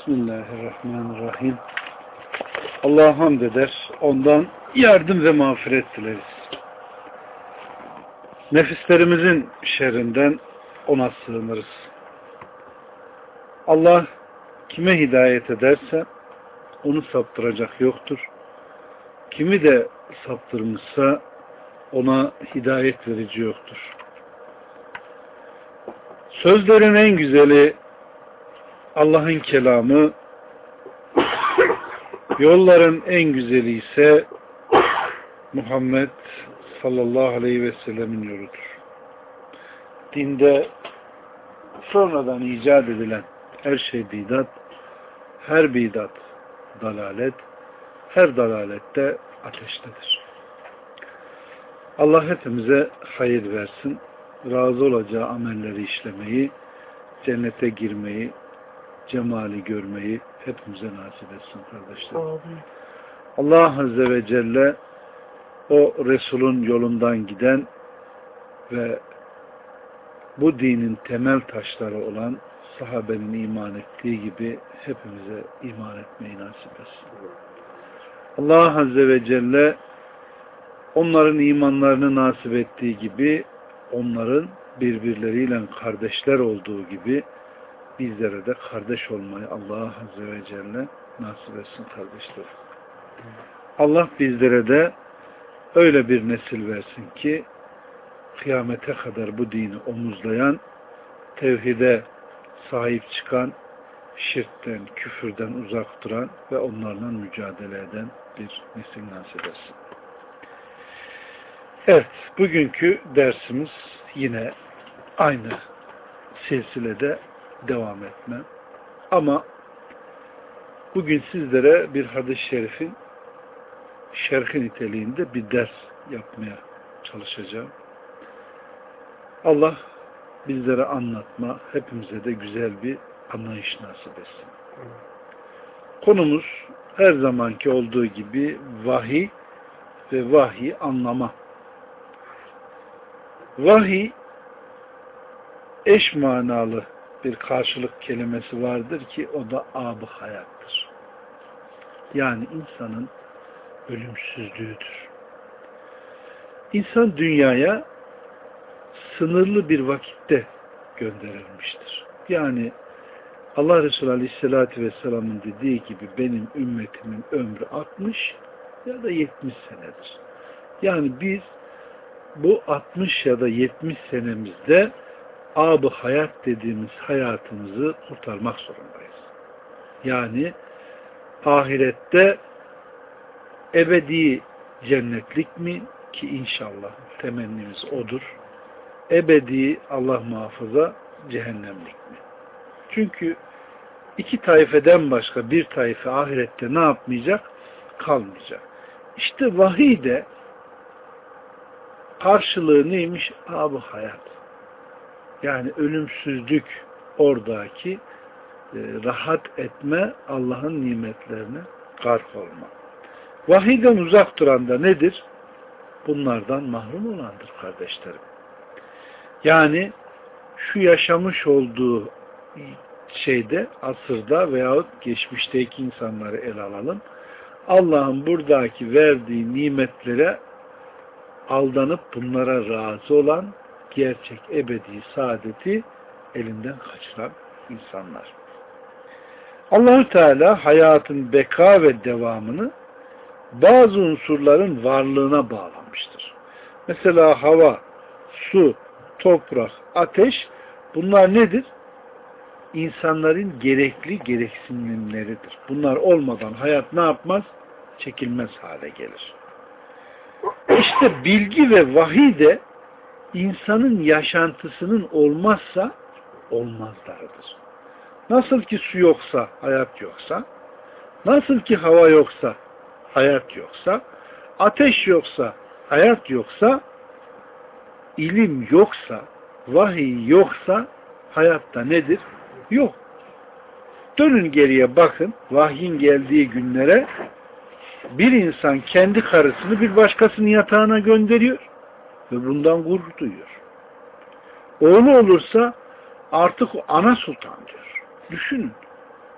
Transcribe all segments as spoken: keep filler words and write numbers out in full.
Bismillahirrahmanirrahim. Allah'a hamd eder, ondan yardım ve mağfiret dileriz. Nefislerimizin şerrinden ona sığınırız. Allah kime hidayet ederse onu saptıracak yoktur. Kimi de saptırmışsa ona hidayet verici yoktur. Sözlerin en güzeli Allah'ın kelamı, yolların en güzeli ise Muhammed sallallahu aleyhi ve sellemin yoludur. Dinde sonradan icat edilen her şey bidat, her bidat dalalet, her dalalette ateştedir. Allah hepimize hayır versin, razı olacağı amelleri işlemeyi, cennete girmeyi, cemali görmeyi hepimize nasip etsin kardeşlerim. Allah Azze ve Celle o Resul'ün yolundan giden ve bu dinin temel taşları olan sahabenin iman ettiği gibi hepimize iman etmeyi nasip etsin. Allah Azze ve Celle onların imanlarını nasip ettiği gibi onların birbirleriyle kardeşler olduğu gibi bizlere de kardeş olmayı Allah Azze ve Celle nasip etsin kardeşlerim. Allah bizlere de öyle bir nesil versin ki kıyamete kadar bu dini omuzlayan, tevhide sahip çıkan, şirkten, küfürden uzak duran ve onlarla mücadele eden bir nesil nasip etsin. Evet, bugünkü dersimiz yine aynı silsilede devam etme. Ama bugün sizlere bir hadis-i şerifin şerhi niteliğinde bir ders yapmaya çalışacağım. Allah bizlere anlatma, hepimize de güzel bir anlayış nasip etsin. Konumuz her zamanki olduğu gibi vahiy ve vahiy anlama. Vahiy eş manalı bir karşılık kelimesi vardır ki o da ab-ı hayattır. Yani insanın ölümsüzlüğüdür. İnsan dünyaya sınırlı bir vakitte gönderilmiştir. Yani Allah Resulü Aleyhisselatü Vesselam'ın dediği gibi benim ümmetimin ömrü altmış ya da yetmiş senedir. Yani biz bu altmış ya da yetmiş senemizde ab-ı hayat dediğimiz hayatımızı kurtarmak zorundayız. Yani ahirette ebedi cennetlik mi ki inşallah temennimiz odur. Ebedi Allah muhafaza cehennemlik mi? Çünkü iki taifeden başka bir taife ahirette ne yapmayacak? Kalmayacak. İşte vahiy de karşılığı neymiş? Ab-ı hayat. Yani ölümsüzlük oradaki e, rahat etme, Allah'ın nimetlerine gark olma. Vahiyden uzak duran da nedir? Bunlardan mahrum olandır kardeşlerim. Yani şu yaşamış olduğu şeyde, asırda veyahut geçmişteki insanları ele alalım. Allah'ın buradaki verdiği nimetlere aldanıp bunlara razı olan, gerçek ebedi saadeti elinden kaçıran insanlar. Allah-u Teala hayatın beka ve devamını bazı unsurların varlığına bağlamıştır. Mesela hava, su, toprak, ateş bunlar nedir? İnsanların gerekli gereksinimleridir. Bunlar olmadan hayat ne yapmaz? Çekilmez hale gelir. İşte bilgi ve vahiy de insanın yaşantısının olmazsa olmazlarıdır. Nasıl ki su yoksa hayat yoksa, nasıl ki hava yoksa hayat yoksa, ateş yoksa hayat yoksa, ilim yoksa, vahiy yoksa hayatta nedir? Yok. Dönün geriye bakın, vahyin geldiği günlere bir insan kendi karısını bir başkasının yatağına gönderiyor ve bundan gurur duyuyor. Oğlu olursa artık o ana sultan diyor. Düşünün.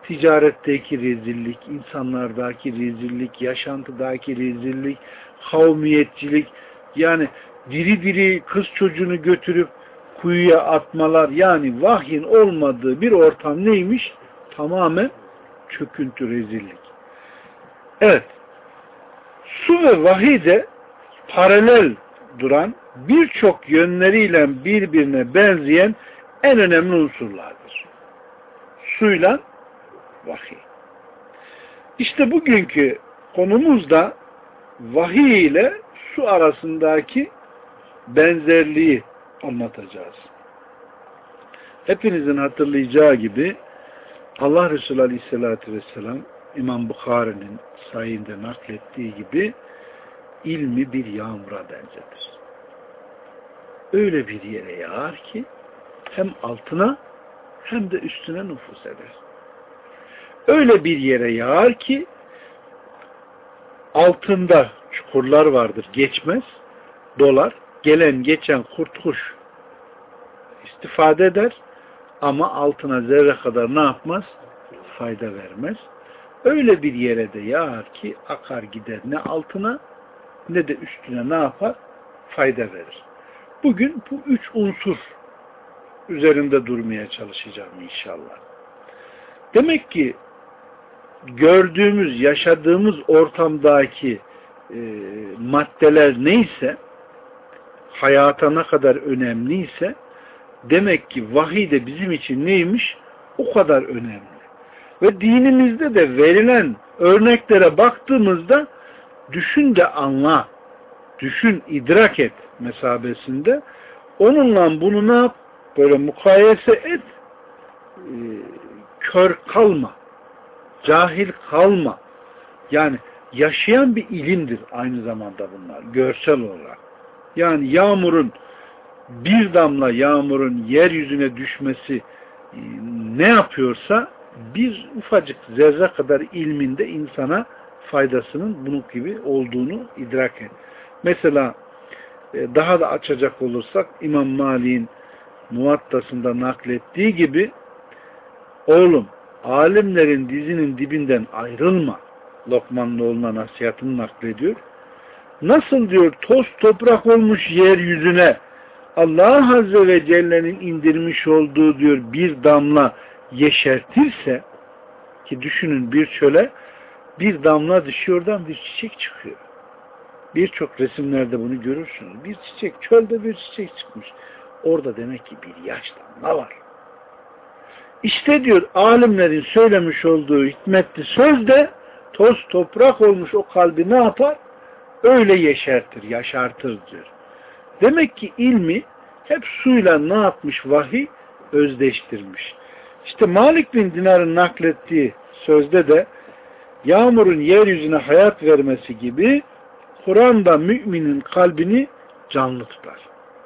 ticaretteki rezillik, insanlardaki rezillik, yaşantıdaki rezillik, kavmiyetçilik, yani diri diri kız çocuğunu götürüp kuyuya atmalar, yani vahyin olmadığı bir ortam neymiş? Tamamen çöküntü, rezillik. Evet, su ve vahiy de paralel duran, birçok yönleriyle birbirine benzeyen en önemli unsurlardır. Suyla vahiy. İşte bugünkü konumuz da vahiy ile su arasındaki benzerliği anlatacağız. Hepinizin hatırlayacağı gibi Allah Resulü Aleyhisselatü Vesselam İmam Bukhari'nin sayinde naklettiği gibi ilmi bir yağmura benzetir. Öyle bir yere yağar ki hem altına hem de üstüne nüfuz eder. Öyle bir yere yağar ki altında çukurlar vardır, geçmez, dolar, gelen geçen kurt kuş istifade eder ama altına zerre kadar ne yapmaz? Fayda vermez. Öyle bir yere de yağar ki akar gider, ne altına ne de üstüne ne yapar? Fayda verir. Bugün bu üç unsur üzerinde durmaya çalışacağım inşallah. Demek ki gördüğümüz, yaşadığımız ortamdaki e, maddeler neyse, hayata ne kadar önemliyse, demek ki vahiy de bizim için neymiş? O kadar önemli. Ve dinimizde de verilen örneklere baktığımızda düşün de anla, düşün, idrak et mesabesinde, onunla bunu ne yap? Böyle mukayese et, e, kör kalma, cahil kalma. Yani yaşayan bir ilimdir aynı zamanda bunlar, görsel olarak. Yani yağmurun, bir damla yağmurun yeryüzüne düşmesi e, ne yapıyorsa, bir ufacık zerre kadar ilminde insana faydasının bunun gibi olduğunu idrak et. Mesela e, daha da açacak olursak İmam Malik'in Muvattasında naklettiği gibi, oğlum alimlerin dizinin dibinden ayrılma. Lokman'ın oğluna nasihatını naklediyor. Nasıl diyor toz toprak olmuş yeryüzüne Allah Azze ve Celle'nin indirmiş olduğu diyor bir damla yeşertirse, ki düşünün bir çöle bir damla düşüyor, oradan bir çiçek çıkıyor. Birçok resimlerde bunu görürsünüz. Bir çiçek, çölde bir çiçek çıkmış. Orada demek ki bir yaş damla var. İşte diyor alimlerin söylemiş olduğu hikmetli söz de toz toprak olmuş o kalbi ne yapar? Öyle yeşertir, yaşartır diyor. Demek ki ilmi hep suyla ne yapmış? Vahiy özdeştirmiş. İşte Malik bin Dinar'ın naklettiği sözde de yağmurun yeryüzüne hayat vermesi gibi Kur'an'da müminin kalbini canlı tutar.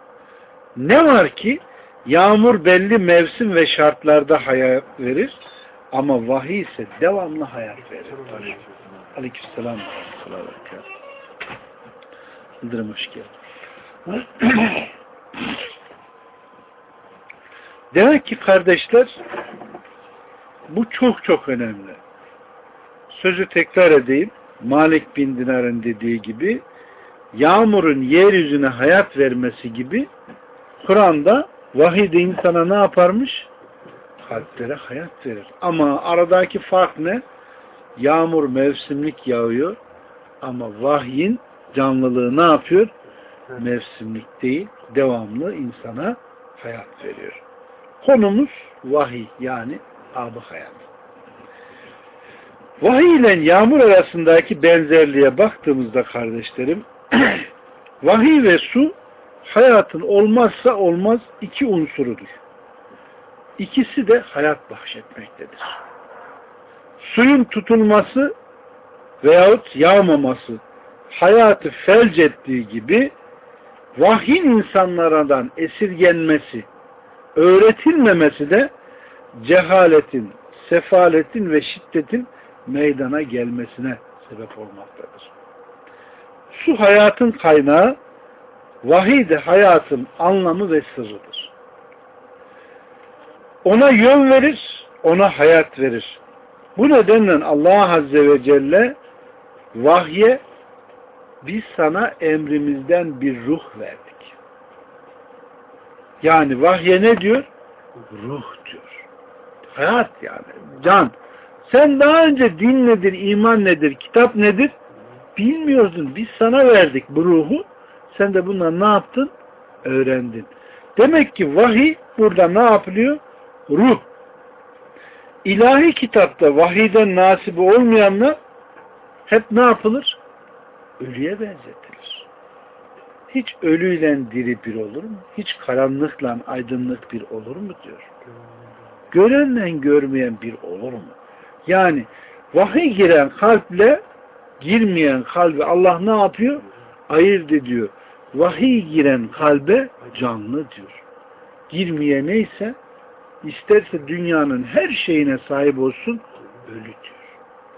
Ne var ki yağmur belli mevsim ve şartlarda hayat verir ama vahiy ise devamlı hayat verir. Aleykümselam. Yıldırım hoş geldin. Demek ki kardeşler bu çok çok önemli. Sözü tekrar edeyim. Malik bin Dinar'ın dediği gibi yağmurun yeryüzüne hayat vermesi gibi Kur'an'da vahiy de insana ne yaparmış? Kalplere hayat verir. Ama aradaki fark ne? Yağmur mevsimlik yağıyor ama vahyin canlılığı ne yapıyor? Mevsimlik değil, devamlı insana hayat veriyor. Konumuz vahiy, yani ab-ı hayat. Vahiy ile yağmur arasındaki benzerliğe baktığımızda kardeşlerim, vahiy ve su hayatın olmazsa olmaz iki unsurudur. İkisi de hayat bahşetmektedir. Suyun tutulması veyahut yağmaması hayatı felç ettiği gibi vahyin insanlardan esirgenmesi, öğretilmemesi de cehaletin, sefaletin ve şiddetin meydana gelmesine sebep olmaktadır. Su hayatın kaynağı, vahiy de hayatın anlamı ve sırrıdır. Ona yön verir, ona hayat verir. Bu nedenle Allah Azze ve Celle vahye biz sana emrimizden bir ruh verdik. Yani vahye ne diyor? Ruh diyor. Hayat yani. Can. Sen daha önce din nedir, iman nedir, kitap nedir bilmiyordun. Biz sana verdik bu ruhu. Sen de bundan ne yaptın? Öğrendin. Demek ki vahiy burada ne yapılıyor? Ruh. İlahi kitapta vahiyden nasibi olmayanlar hep ne yapılır? Ölüye benzetilir. Hiç ölüyle diri bir olur mu? Hiç karanlıkla aydınlık bir olur mu diyor. Görenle görmeyen bir olur mu? Yani vahiy giren kalple girmeyen kalbi Allah ne yapıyor? Ayırt ediyor. Vahiy giren kalbe canlı diyor. Girmeye neyse isterse dünyanın her şeyine sahip olsun ölü diyor.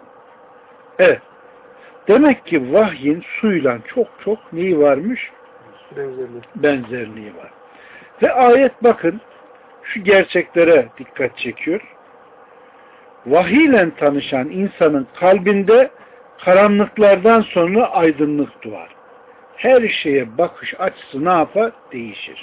Evet. Demek ki vahyin suyla çok çok neyi varmış? Benzerliği. Benzerliği var. Ve ayet bakın şu gerçeklere dikkat çekiyor. Vahiyle tanışan insanın kalbinde karanlıklardan sonra aydınlık doğar. Her şeye bakış açısı ne yapar? Değişir.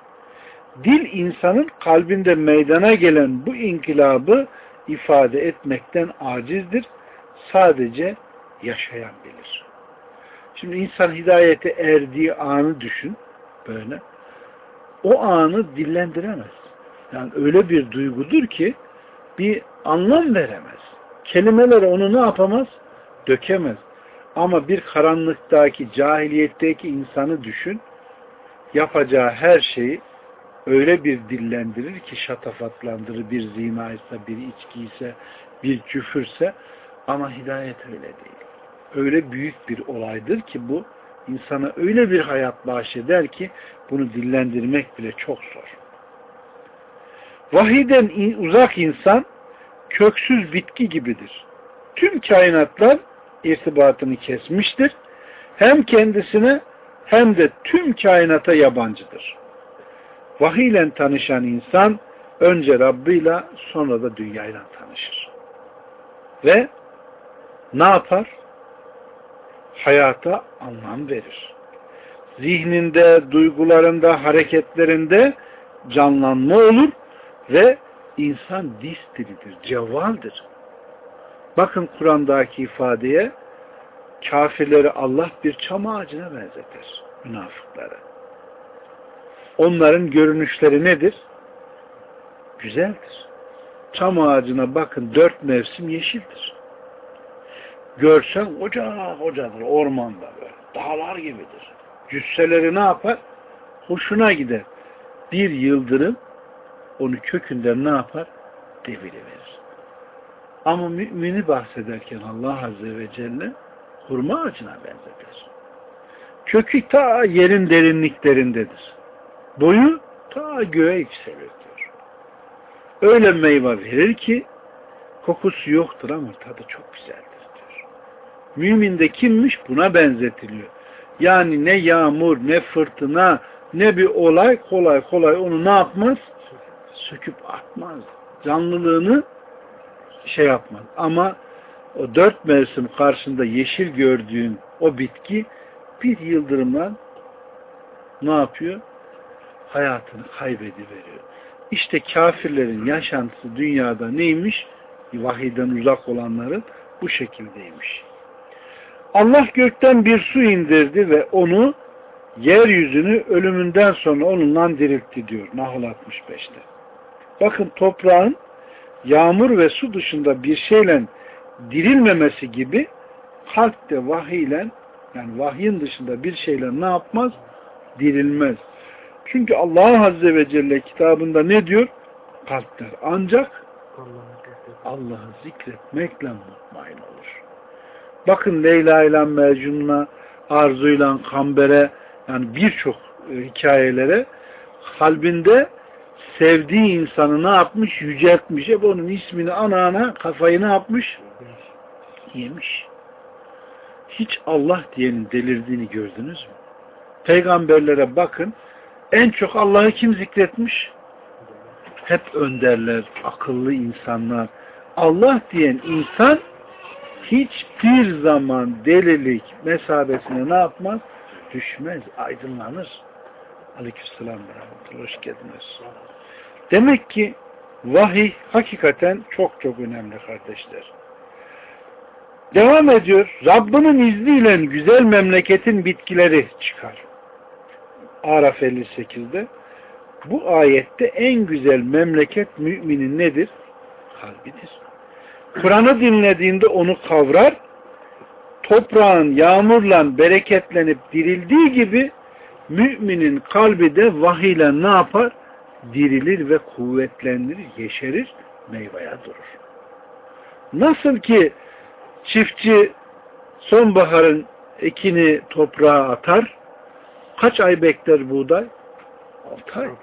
Dil insanın kalbinde meydana gelen bu inkılabı ifade etmekten acizdir. Sadece yaşayan bilir. Şimdi insan hidayete erdiği anı düşün böyle. O anı dillendiremez. Yani öyle bir duygudur ki bir anlam veremez. Kelimeler onu ne yapamaz? Dökemez. Ama bir karanlıktaki, cahiliyetteki insanı düşün. Yapacağı her şeyi öyle bir dillendirir ki şatafatlandırır. Bir zinaysa, bir içkiyse, bir küfürse, ama hidayet öyle değil. Öyle büyük bir olaydır ki bu insana öyle bir hayat bahşeder ki bunu dillendirmek bile çok zor. Vahiyden uzak insan köksüz bitki gibidir. Tüm kainatlar irtibatını kesmiştir. Hem kendisine hem de tüm kainata yabancıdır. Vahiyle tanışan insan önce Rabb'iyle sonra da dünyayla tanışır. Ve ne yapar? Hayata anlam verir. Zihninde, duygularında, hareketlerinde canlanma olur ve insan distilidir, cevvaldir. Bakın Kur'an'daki ifadeye, kafirleri Allah bir çam ağacına benzetir, münafıkları. Onların görünüşleri nedir? Güzeldir. Çam ağacına bakın, dört mevsim yeşildir. Görsen koca kocadır, ormanda böyle, dağlar gibidir. Cüsseleri ne yapar? Hoşuna gider. Bir yıldırım onu kökünden ne yapar? Deviriverir. Ama mümini bahsederken Allah Azze ve Celle hurma ağacına benzetir. Kökü ta yerin derinliklerindedir. Boyu ta göğe yükselir diyor. Öyle meyve verir ki kokusu yoktur ama tadı çok güzeldir diyor. Mümin de kimmiş? Buna benzetiliyor. Yani ne yağmur, ne fırtına, ne bir olay kolay kolay onu ne yapmaz? Söküp atmaz. Canlılığını şey yapmaz. Ama o dört mevsim karşında yeşil gördüğün o bitki bir yıldırımla ne yapıyor? Hayatını kaybediveriyor. İşte kafirlerin yaşantısı dünyada neymiş? Vahiyden uzak olanların bu şekildeymiş. Allah gökten bir su indirdi ve onu yeryüzünü ölümünden sonra onunla diriltti diyor Nahl altmış beşte. Bakın toprağın yağmur ve su dışında bir şeyle dirilmemesi gibi kalp de vahiyle, yani vahyin dışında bir şeyle ne yapmaz? Dirilmez. Çünkü Allah Azze ve Celle kitabında ne diyor? Kalpler ancak Allah'ı zikretmekle mutmain olur. Bakın Leyla ile Mecnun'a, Arzu ile Kamber'e, yani birçok e, hikayelere kalbinde sevdiği insanı ne yapmış? Yüceltmiş. Hep onun ismini ana ana kafayı ne yapmış? Yemiş. Hiç Allah diyenin delirdiğini gördünüz mü? Peygamberlere bakın. En çok Allah'ı kim zikretmiş? Hep önderler, akıllı insanlar, Allah diyen insan hiçbir zaman delilik mesabesine ne yapmaz? Düşmez, aydınlanır. Aleykümselam ve rahmetullah. Hoş geldiniz. Demek ki vahiy hakikaten çok çok önemli kardeşler. Devam ediyor. Rabbinin izniyle güzel memleketin bitkileri çıkar. Araf elli sekizde. Bu ayette en güzel memleket müminin nedir? Kalbidir. Kur'an'ı dinlediğinde onu kavrar, toprağın yağmurla bereketlenip dirildiği gibi müminin kalbi de vahiyle ne yapar? Dirilir ve kuvvetlenir, yeşerir, meyveye durur. Nasıl ki çiftçi sonbaharın ekini toprağa atar, kaç ay bekler buğday? Altı ay.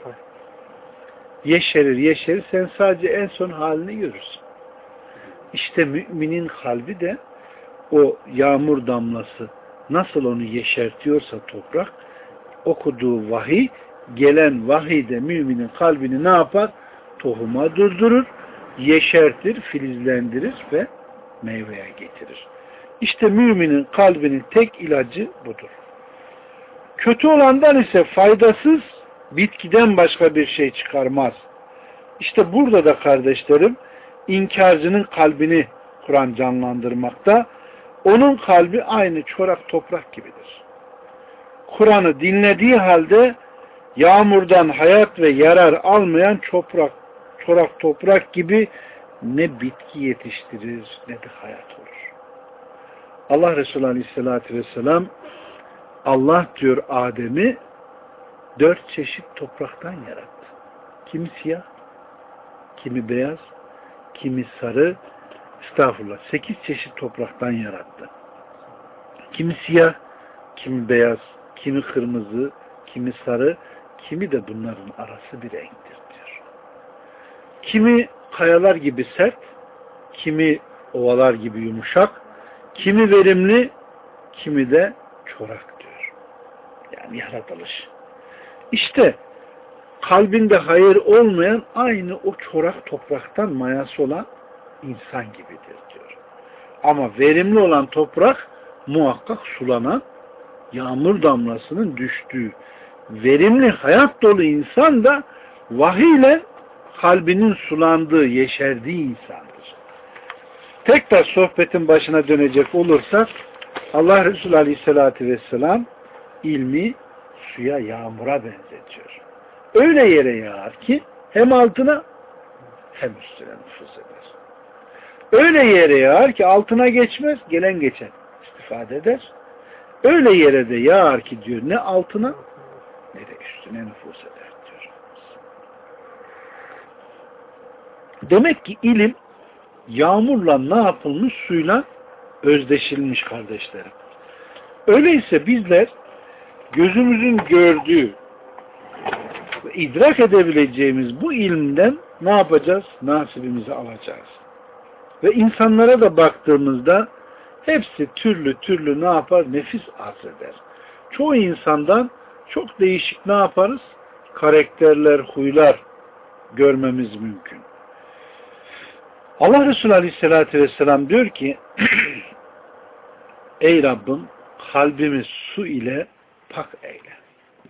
Yeşerir, yeşerir, sen sadece en son halini görürsün. İşte müminin kalbi de o yağmur damlası nasıl onu yeşertiyorsa toprak, okuduğu vahiy, gelen vahiy de müminin kalbini ne yapar? Tohuma durdurur, yeşertir, filizlendirir ve meyveye getirir. İşte müminin kalbinin tek ilacı budur. Kötü olandan ise faydasız bitkiden başka bir şey çıkarmaz. İşte burada da kardeşlerim inkarcının kalbini Kur'an canlandırmakta. Onun kalbi aynı çorak toprak gibidir. Kur'an'ı dinlediği halde yağmurdan hayat ve yarar almayan toprak, çorak toprak gibi ne bitki yetiştirir ne de hayat olur. Allah Resulü Aleyhisselatü Vesselam Allah diyor Adem'i dört çeşit topraktan yarattı. Kimi siyah, kimi beyaz, kimi sarı, estağfurullah, sekiz çeşit topraktan yarattı. Kimi siyah, kimi beyaz, kimi kırmızı, kimi sarı, kimi de bunların arası bir renktir diyor. Kimi kayalar gibi sert, kimi ovalar gibi yumuşak, kimi verimli, kimi de çorak diyor. Yani yaratılış. İşte kalbinde hayır olmayan aynı o çorak topraktan mayası olan insan gibidir diyor. Ama verimli olan toprak muhakkak sulanan, yağmur damlasının düştüğü, verimli hayat dolu insan da vahiyle kalbinin sulandığı, yeşerdiği insandır. Tekrar sohbetin başına dönecek olursak Allah Resulü Aleyhisselatü Vesselam ilmi suya, yağmura benzetiyor. Öyle yere yağar ki hem altına hem üstüne nüfuz eder. Öyle yere yağar ki altına geçmez, gelen geçen istifade eder. Öyle yere de yağar ki diyor ne altına ne de üstüne nüfuz eder diyor. Demek ki ilim yağmurla ne yapılmış? Suyla özdeşilmiş kardeşlerim. Öyleyse bizler gözümüzün gördüğü ve idrak edebileceğimiz bu ilimden ne yapacağız? Nasibimizi alacağız. Ve insanlara da baktığımızda hepsi türlü türlü ne yapar? Nefis arz eder. Çoğu insandan çok değişik ne yaparız? Karakterler, huylar görmemiz mümkün. Allah Resulü Aleyhisselatü Vesselam diyor ki ey Rabbim kalbimi su ile pak eyle.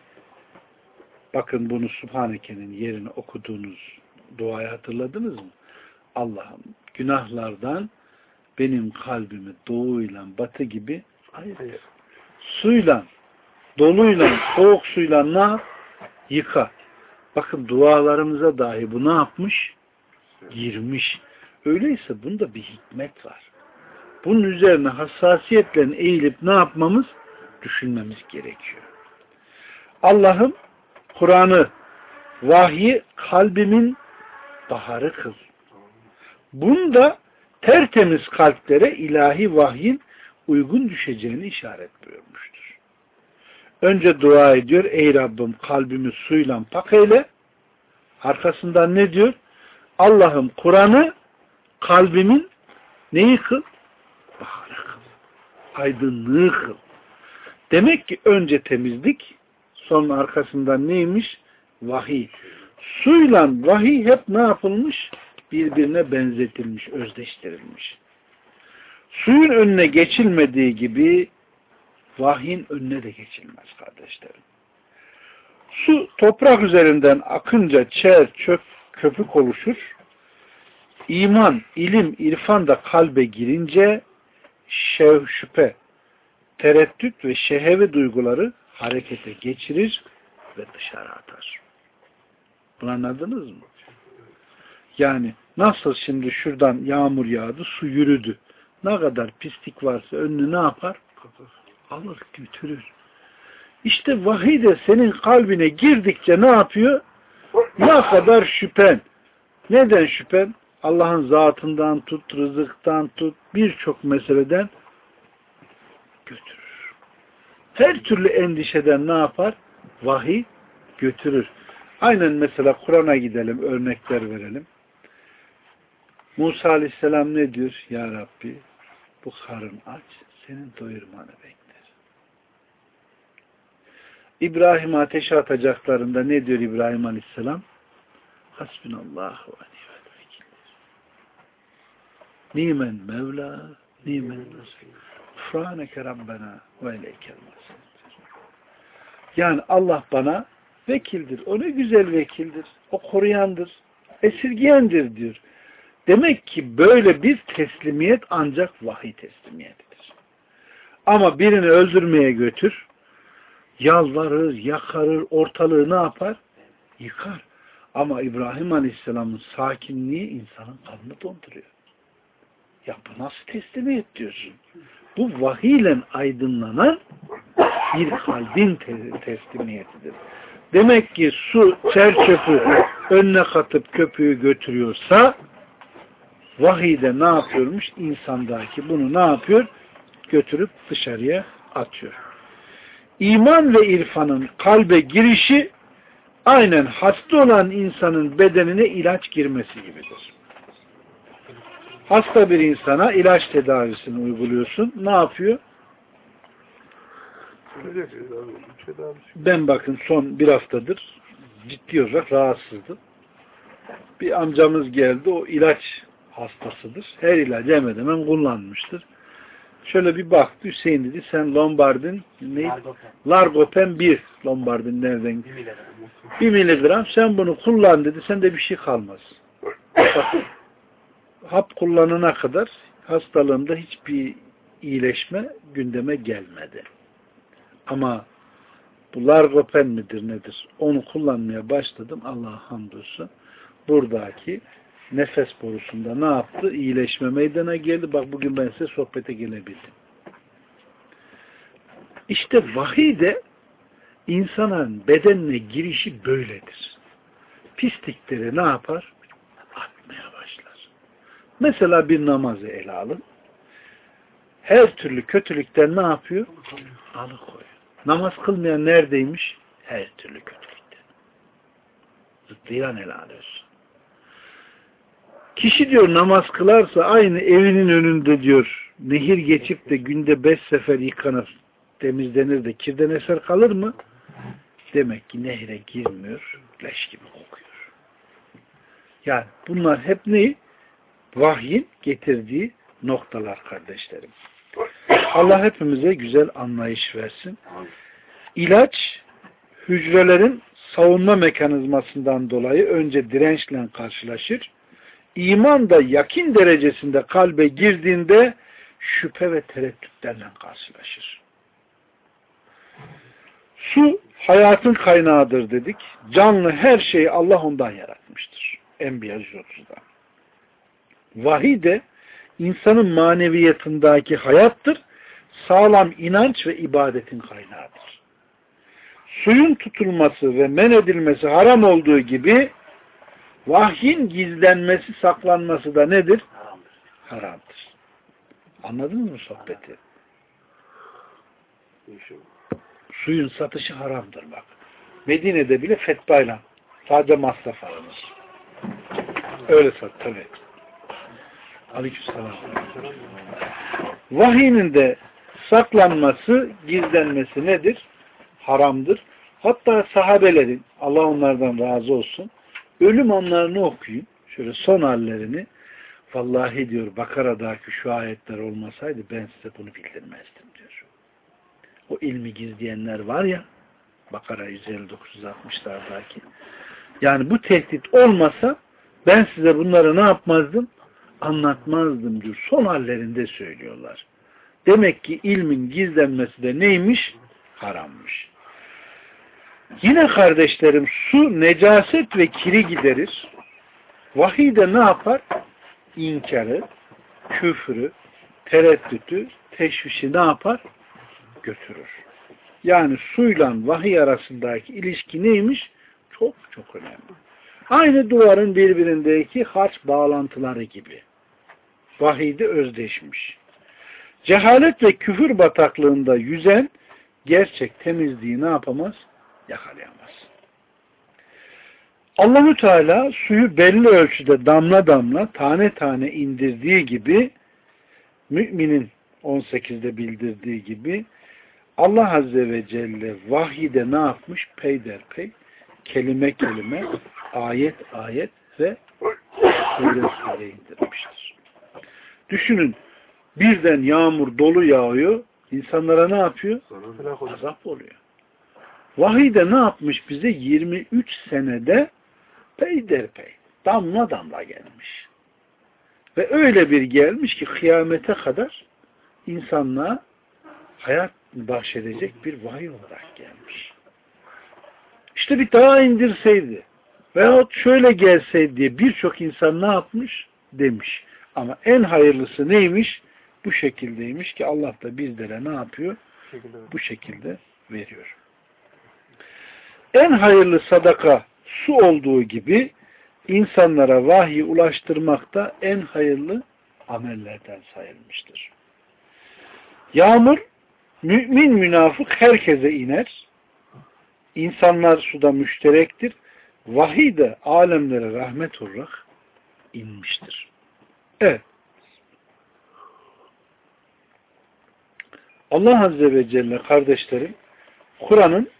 Bakın bunu Subhaneke'nin yerine okuduğunuz duayı hatırladınız mı? Allah'ım günahlardan benim kalbimi doğuyla batı gibi ayır. Suyla, doluyla, soğuk suyla ne yap? Yıka. Bakın dualarımıza dahi bu ne yapmış? Girmiş. Öyleyse bunda bir hikmet var. Bunun üzerine hassasiyetle eğilip ne yapmamız? Düşünmemiz gerekiyor. Allah'ım Kur'an'ı, vahyi kalbimin baharı kıl. Bunda tertemiz kalplere ilahi vahyin uygun düşeceğini işaret buyurmuştur. Önce dua ediyor. Ey Rabbim kalbimi suyla pak eyle. Arkasından ne diyor? Allah'ım Kur'an'ı kalbimin neyi kıl? Baharı kıl. Aydınlığı kıl. Demek ki önce temizlik, sonra arkasından neymiş? Vahiy. Suyla vahiy hep ne yapılmış? birbirine benzetilmiş, özdeştirilmiş. Suyun önüne geçilmediği gibi vahyin önüne de geçilmez kardeşlerim. Su toprak üzerinden akınca çer, çöp, köpük oluşur. İman, ilim, irfan da kalbe girince şev, şüphe, tereddüt ve şehevi duyguları harekete geçirir ve dışarı atar. Bunu anladınız mı? Yani nasıl şimdi şuradan yağmur yağdı, su yürüdü. Ne kadar pislik varsa önünü ne yapar? Alır, götürür. İşte vahiy de senin kalbine girdikçe ne yapıyor? Ne kadar şüphen. Neden şüphen? Allah'ın zatından tut, rızıktan tut, birçok meseleden götürür. Her türlü endişeden ne yapar? Vahiy götürür. Aynen mesela Kur'an'a gidelim, örnekler verelim. Musa Aleyhisselam ne diyor? Ya Rabbi, bu karın aç, senin doyurmanı bekler. İbrahim'i ateşe atacaklarında ne diyor İbrahim Aleyhisselam? Hasbunallahu ve ni'mel vekildir. Nimen Mevla, nimen Nasir. Gufraneke Rabbena ve ileykel masir. Yani Allah bana vekildir. O ne güzel vekildir. O koruyandır. Esirgiyendir diyor. Demek ki böyle bir teslimiyet ancak vahiy teslimiyetidir. Ama birini öldürmeye götür, yalvarır, yakarır, ortalığı ne yapar? Yıkar. Ama İbrahim Aleyhisselam'ın sakinliği insanın kanını donduruyor. Ya bu nasıl teslimiyet diyorsun? Bu vahiyle aydınlanan bir kalbin te- teslimiyetidir. Demek ki su çerçöpü önüne katıp köpüğü götürüyorsa vahiyde ne yapıyormuş? İnsandaki bunu ne yapıyor? Götürüp dışarıya atıyor. İman ve irfanın kalbe girişi aynen hasta olan insanın bedenine ilaç girmesi gibidir. Hasta bir insana ilaç tedavisini uyguluyorsun. Ne yapıyor? Ben bakın son bir haftadır ciddi olarak rahatsızdım. Bir amcamız geldi. O ilaç hastasıdır. Her ilacı hemen hemen kullanmıştır. Şöyle bir baktı. Hüseyin dedi sen Lombardin ne? Largopen bir. Lombardin nereden? Bir miligram. Sen bunu kullan dedi. Sende bir şey kalmaz. Bak, hap kullanana kadar hastalığımda hiçbir iyileşme gündeme gelmedi. Ama bu Largopen midir nedir? Onu kullanmaya başladım. Allah'a hamdolsun. Buradaki nefes borusunda ne yaptı? İyileşme meydana geldi. Bak bugün ben size sohbete gelebildim. İşte vahiy de insanın bedenine girişi böyledir. Pislikleri ne yapar? Atmaya başlar. Mesela bir namazı ele alın. Her türlü kötülükten ne yapıyor? Alıkoyuyor. Namaz kılmayan neredeymiş? Her türlü kötülükten. Zıttıyla ele alıyorsun. Kişi diyor namaz kılarsa aynı evinin önünde diyor nehir geçip de günde beş sefer yıkanır, temizlenir de kirden eser kalır mı? Demek ki nehre girmiyor, leş gibi kokuyor. Yani bunlar hep ne? Vahyin getirdiği noktalar kardeşlerim. Allah hepimize güzel anlayış versin. İlaç hücrelerin savunma mekanizmasından dolayı önce dirençle karşılaşır. İman da yakin derecesinde kalbe girdiğinde şüphe ve tereddütlerle karşılaşır. Su hayatın kaynağıdır dedik. Canlı her şeyi Allah ondan yaratmıştır. Enbiya yüz otuzda. Vahiy de insanın maneviyatındaki hayattır. Sağlam inanç ve ibadetin kaynağıdır. Suyun tutulması ve men edilmesi haram olduğu gibi vahyin gizlenmesi, saklanması da nedir? Haramdır. Haramdır. Anladınız mı sohbeti? Suyun satışı haramdır bak. Medine'de bile fetvayla. Sadece masraf alınır. Öyle sat tabi. Aleykümselam. Vahinin de saklanması, gizlenmesi nedir? Haramdır. Hatta sahabelerin, Allah onlardan razı olsun, ölüm anlarını okuyun. şöyle son hallerini, vallahi diyor Bakara'daki şu ayetler olmasaydı ben size bunu bildirmezdim diyor. O ilmi gizleyenler var ya, Bakara yüz elli dokuz yüz altmışlardaki. Yani bu tehdit olmasa ben size bunları ne yapmazdım? Anlatmazdım diyor. Son hallerinde söylüyorlar. Demek ki ilmin gizlenmesi de neymiş? Harammış. Yine kardeşlerim su necaset ve kiri giderir. Vahiy de ne yapar? İnkarı, küfrü, tereddütü, teşvişi ne yapar? Götürür. Yani suyla vahiy arasındaki ilişki neymiş? Çok çok önemli. Aynı duvarın birbirindeki harç bağlantıları gibi. Vahiy de özdeşmiş. Cehalet ve küfür bataklığında yüzen gerçek temizliği ne yapamaz? Yakalayamaz. Allah-u Teala suyu belli ölçüde damla damla tane tane indirdiği gibi müminin on sekizde bildirdiği gibi Allah Azze ve Celle vahyide ne yapmış? Peyderpey, kelime kelime, ayet ayet ve sure sure indirmiştir. Düşünün, birden yağmur dolu yağıyor, insanlara ne yapıyor? Azap oluyor. Vahyide ne yapmış bize? yirmi üç senede peyderpey, damla damla gelmiş. Ve öyle bir gelmiş ki kıyamete kadar insanlığa hayat bahşedecek bir vahiy olarak gelmiş. İşte bir daha indirseydi veyahut şöyle gelseydi diye birçok insan ne yapmış? Demiş. Ama en hayırlısı neymiş? Bu şekildeymiş ki Allah da bizlere ne yapıyor? Bu şekilde veriyor. En hayırlı sadaka su olduğu gibi insanlara vahiy ulaştırmak da en hayırlı amellerden sayılmıştır. Yağmur mümin münafık herkese iner. İnsanlar suda müşterektir. Vahiy de alemlere rahmet olarak inmiştir. Evet. Allah Azze ve Celle kardeşlerim Kur'an'ın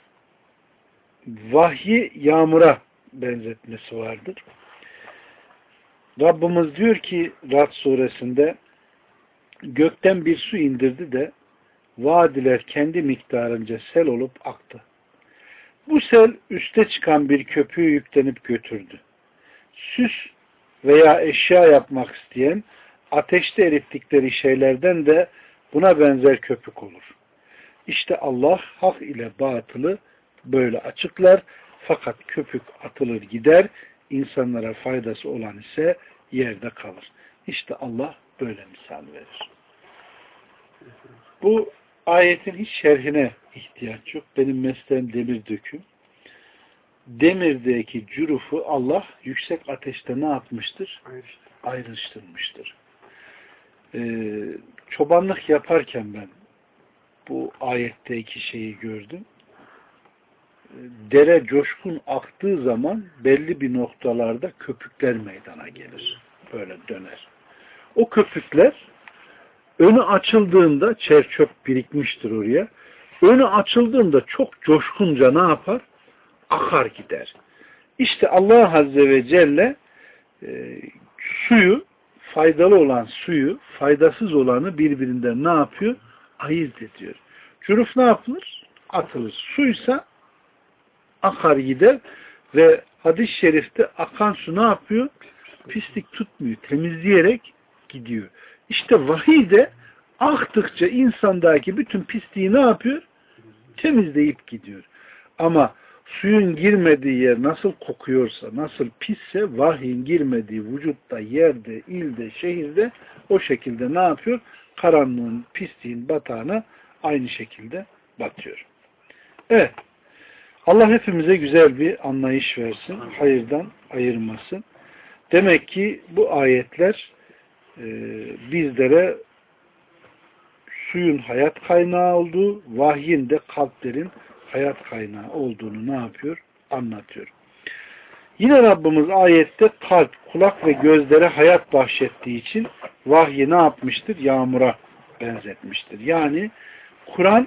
vahyi yağmura benzetmesi vardır. Rabbimiz diyor ki Rad suresinde gökten bir su indirdi de vadiler kendi miktarınca sel olup aktı. Bu sel üste çıkan bir köpüğü yüklenip götürdü. Süs veya eşya yapmak isteyen ateşte erittikleri şeylerden de buna benzer köpük olur. İşte Allah hak ile batılı böyle açıklar fakat köpük atılır gider, insanlara faydası olan ise yerde kalır. İşte Allah böyle misal verir. Bu ayetin hiç şerhine ihtiyaç yok. Benim mesleğim demir döküm. Demirdeki cürufu Allah yüksek ateşte ne yapmıştır? Ayrıştırmıştır. Ee, çobanlık yaparken ben bu ayetteki şeyi gördüm. Dere coşkun aktığı zaman belli bir noktalarda köpükler meydana gelir. Böyle döner. O köpükler önü açıldığında çer çöp birikmiştir oraya. Önü açıldığında çok coşkunca ne yapar? Akar gider. İşte Allah Azze ve Celle e, suyu, faydalı olan suyu, faydasız olanı birbirinden ne yapıyor? Ayırt ediyor. Cüruf ne yapılır? Atılır. Suysa akar gider ve hadis-i şerifte akan su ne yapıyor? Pislik tutmuyor. Temizleyerek gidiyor. İşte vahiy de aktıkça insandaki bütün pisliği ne yapıyor? Temizleyip gidiyor. Ama suyun girmediği yer nasıl kokuyorsa, nasıl pisse vahyin girmediği vücutta, yerde, ilde, şehirde o şekilde ne yapıyor? Karanlığın, pisliğin batağına aynı şekilde batıyor. Evet. Allah hepimize güzel bir anlayış versin. Hayırdan ayırmasın. Demek ki bu ayetler e, bizlere suyun hayat kaynağı olduğu, vahyin de kalplerin hayat kaynağı olduğunu ne yapıyor? Anlatıyor. Yine Rabbimiz ayette kalp, kulak ve gözlere hayat bahşettiği için vahyi ne yapmıştır? Yağmura benzetmiştir. Yani Kur'an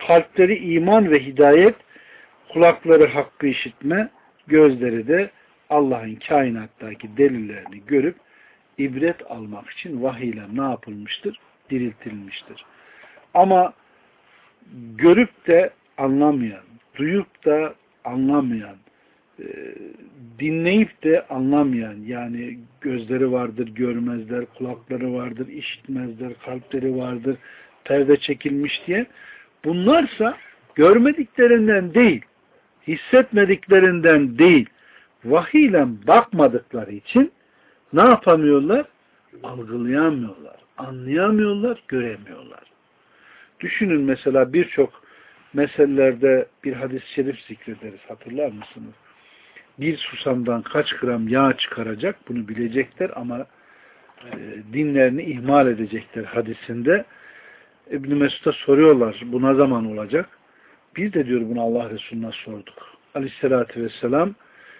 kalpleri iman ve hidayet, kulakları hakkı işitme, gözleri de Allah'ın kainattaki delillerini görüp ibret almak için vahiyle ne yapılmıştır? Diriltilmiştir. Ama görüp de anlamayan, duyup da anlamayan, dinleyip de anlamayan, yani gözleri vardır, görmezler, kulakları vardır, işitmezler, kalpleri vardır, perde çekilmiş diye. Bunlarsa görmediklerinden değil, hissetmediklerinden değil, vahiyle bakmadıkları için ne yapamıyorlar? Algılayamıyorlar, anlayamıyorlar, göremiyorlar. Düşünün mesela birçok meselelerde bir hadis-i şerif zikrederiz. Hatırlar mısınız? Bir susamdan kaç gram yağ çıkaracak bunu bilecekler ama e, dinlerini ihmal edecekler hadisinde. İbn-i Mesud'a soruyorlar bu ne zaman olacak? Biz de diyor bunu Allah Resulü'ne sorduk. Aleyhissalatü vesselam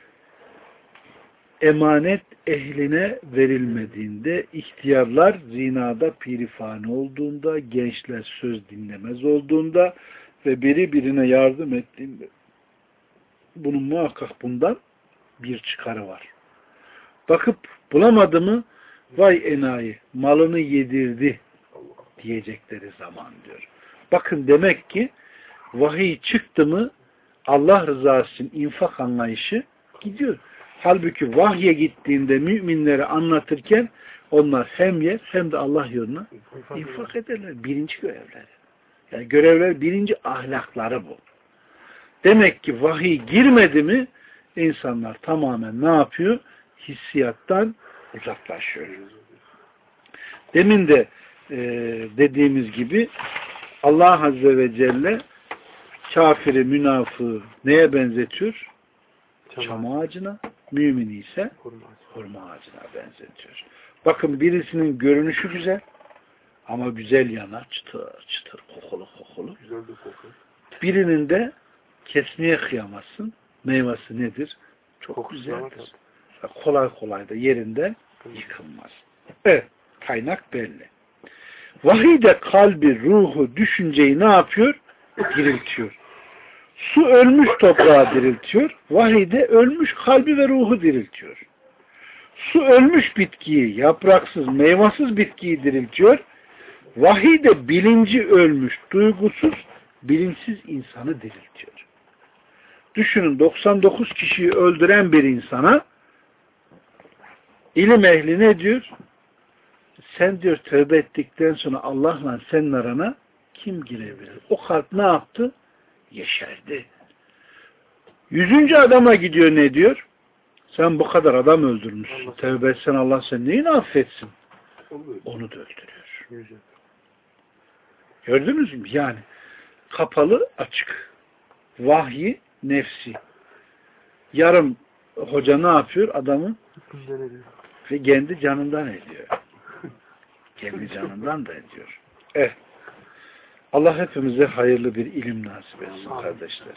emanet ehline verilmediğinde, ihtiyarlar zinada pirifani olduğunda, gençler söz dinlemez olduğunda ve biri birine yardım ettiğinde bunun muhakkak bundan bir çıkarı var. Bakıp bulamadı mı vay enayi malını yedirdi diyecekleri zaman diyor. Bakın demek ki vahiy çıktı mı Allah rızası için infak anlayışı gidiyor. Halbuki vahye gittiğinde müminleri anlatırken onlar hem yer hem de Allah yoluna infak ederler. Birinci görevleri. Yani görevler birinci ahlakları bu. Demek ki vahiy girmedi mi insanlar tamamen ne yapıyor? Hissiyattan uzaklaşıyor. Demin de e, dediğimiz gibi Allah Azze ve Celle kafiri, münafığı neye benzetiyor? Çam ağacına, mümini ise hurma ağacına benzetiyor. Bakın birisinin görünüşü güzel ama güzel yana çıtır çıtır kokulu kokulu. Güzel bir koku. Birinin de kesmeye kıyamazsın. Meyvesi nedir? Çok Kokusu güzeldir. Kolay kolay da yerinde yıkılmaz. Evet. Kaynak belli. Vahiy de kalbi, ruhu, düşünceyi ne yapıyor? Diriltiyor. Su ölmüş toprağı diriltiyor. Vahiy de ölmüş kalbi ve ruhu diriltiyor. Su ölmüş bitkiyi, yapraksız, meyvasız bitkiyi diriltiyor. Vahiy de bilinci ölmüş, duygusuz, bilinçsiz insanı diriltiyor. Düşünün doksan dokuz kişiyi öldüren bir insana ilim ehli ne diyor? Sen diyor tövbe ettikten sonra Allah'la senin arana kim girebilir? O kalp ne yaptı? Yeşerdi. Yüzüncü adama gidiyor ne diyor? Sen bu kadar adam öldürmüşsün. Allah tövbe etsen Allah sen neyini affetsin? Onu da öldürüyor. Gördünüz mü? Yani kapalı açık. Vahyi nefsi. Yarım hoca ne yapıyor? Adamı ve kendi canından ediyor. Kendi canından da ediyor. Eh. Allah hepimize hayırlı bir ilim nasip etsin kardeşler.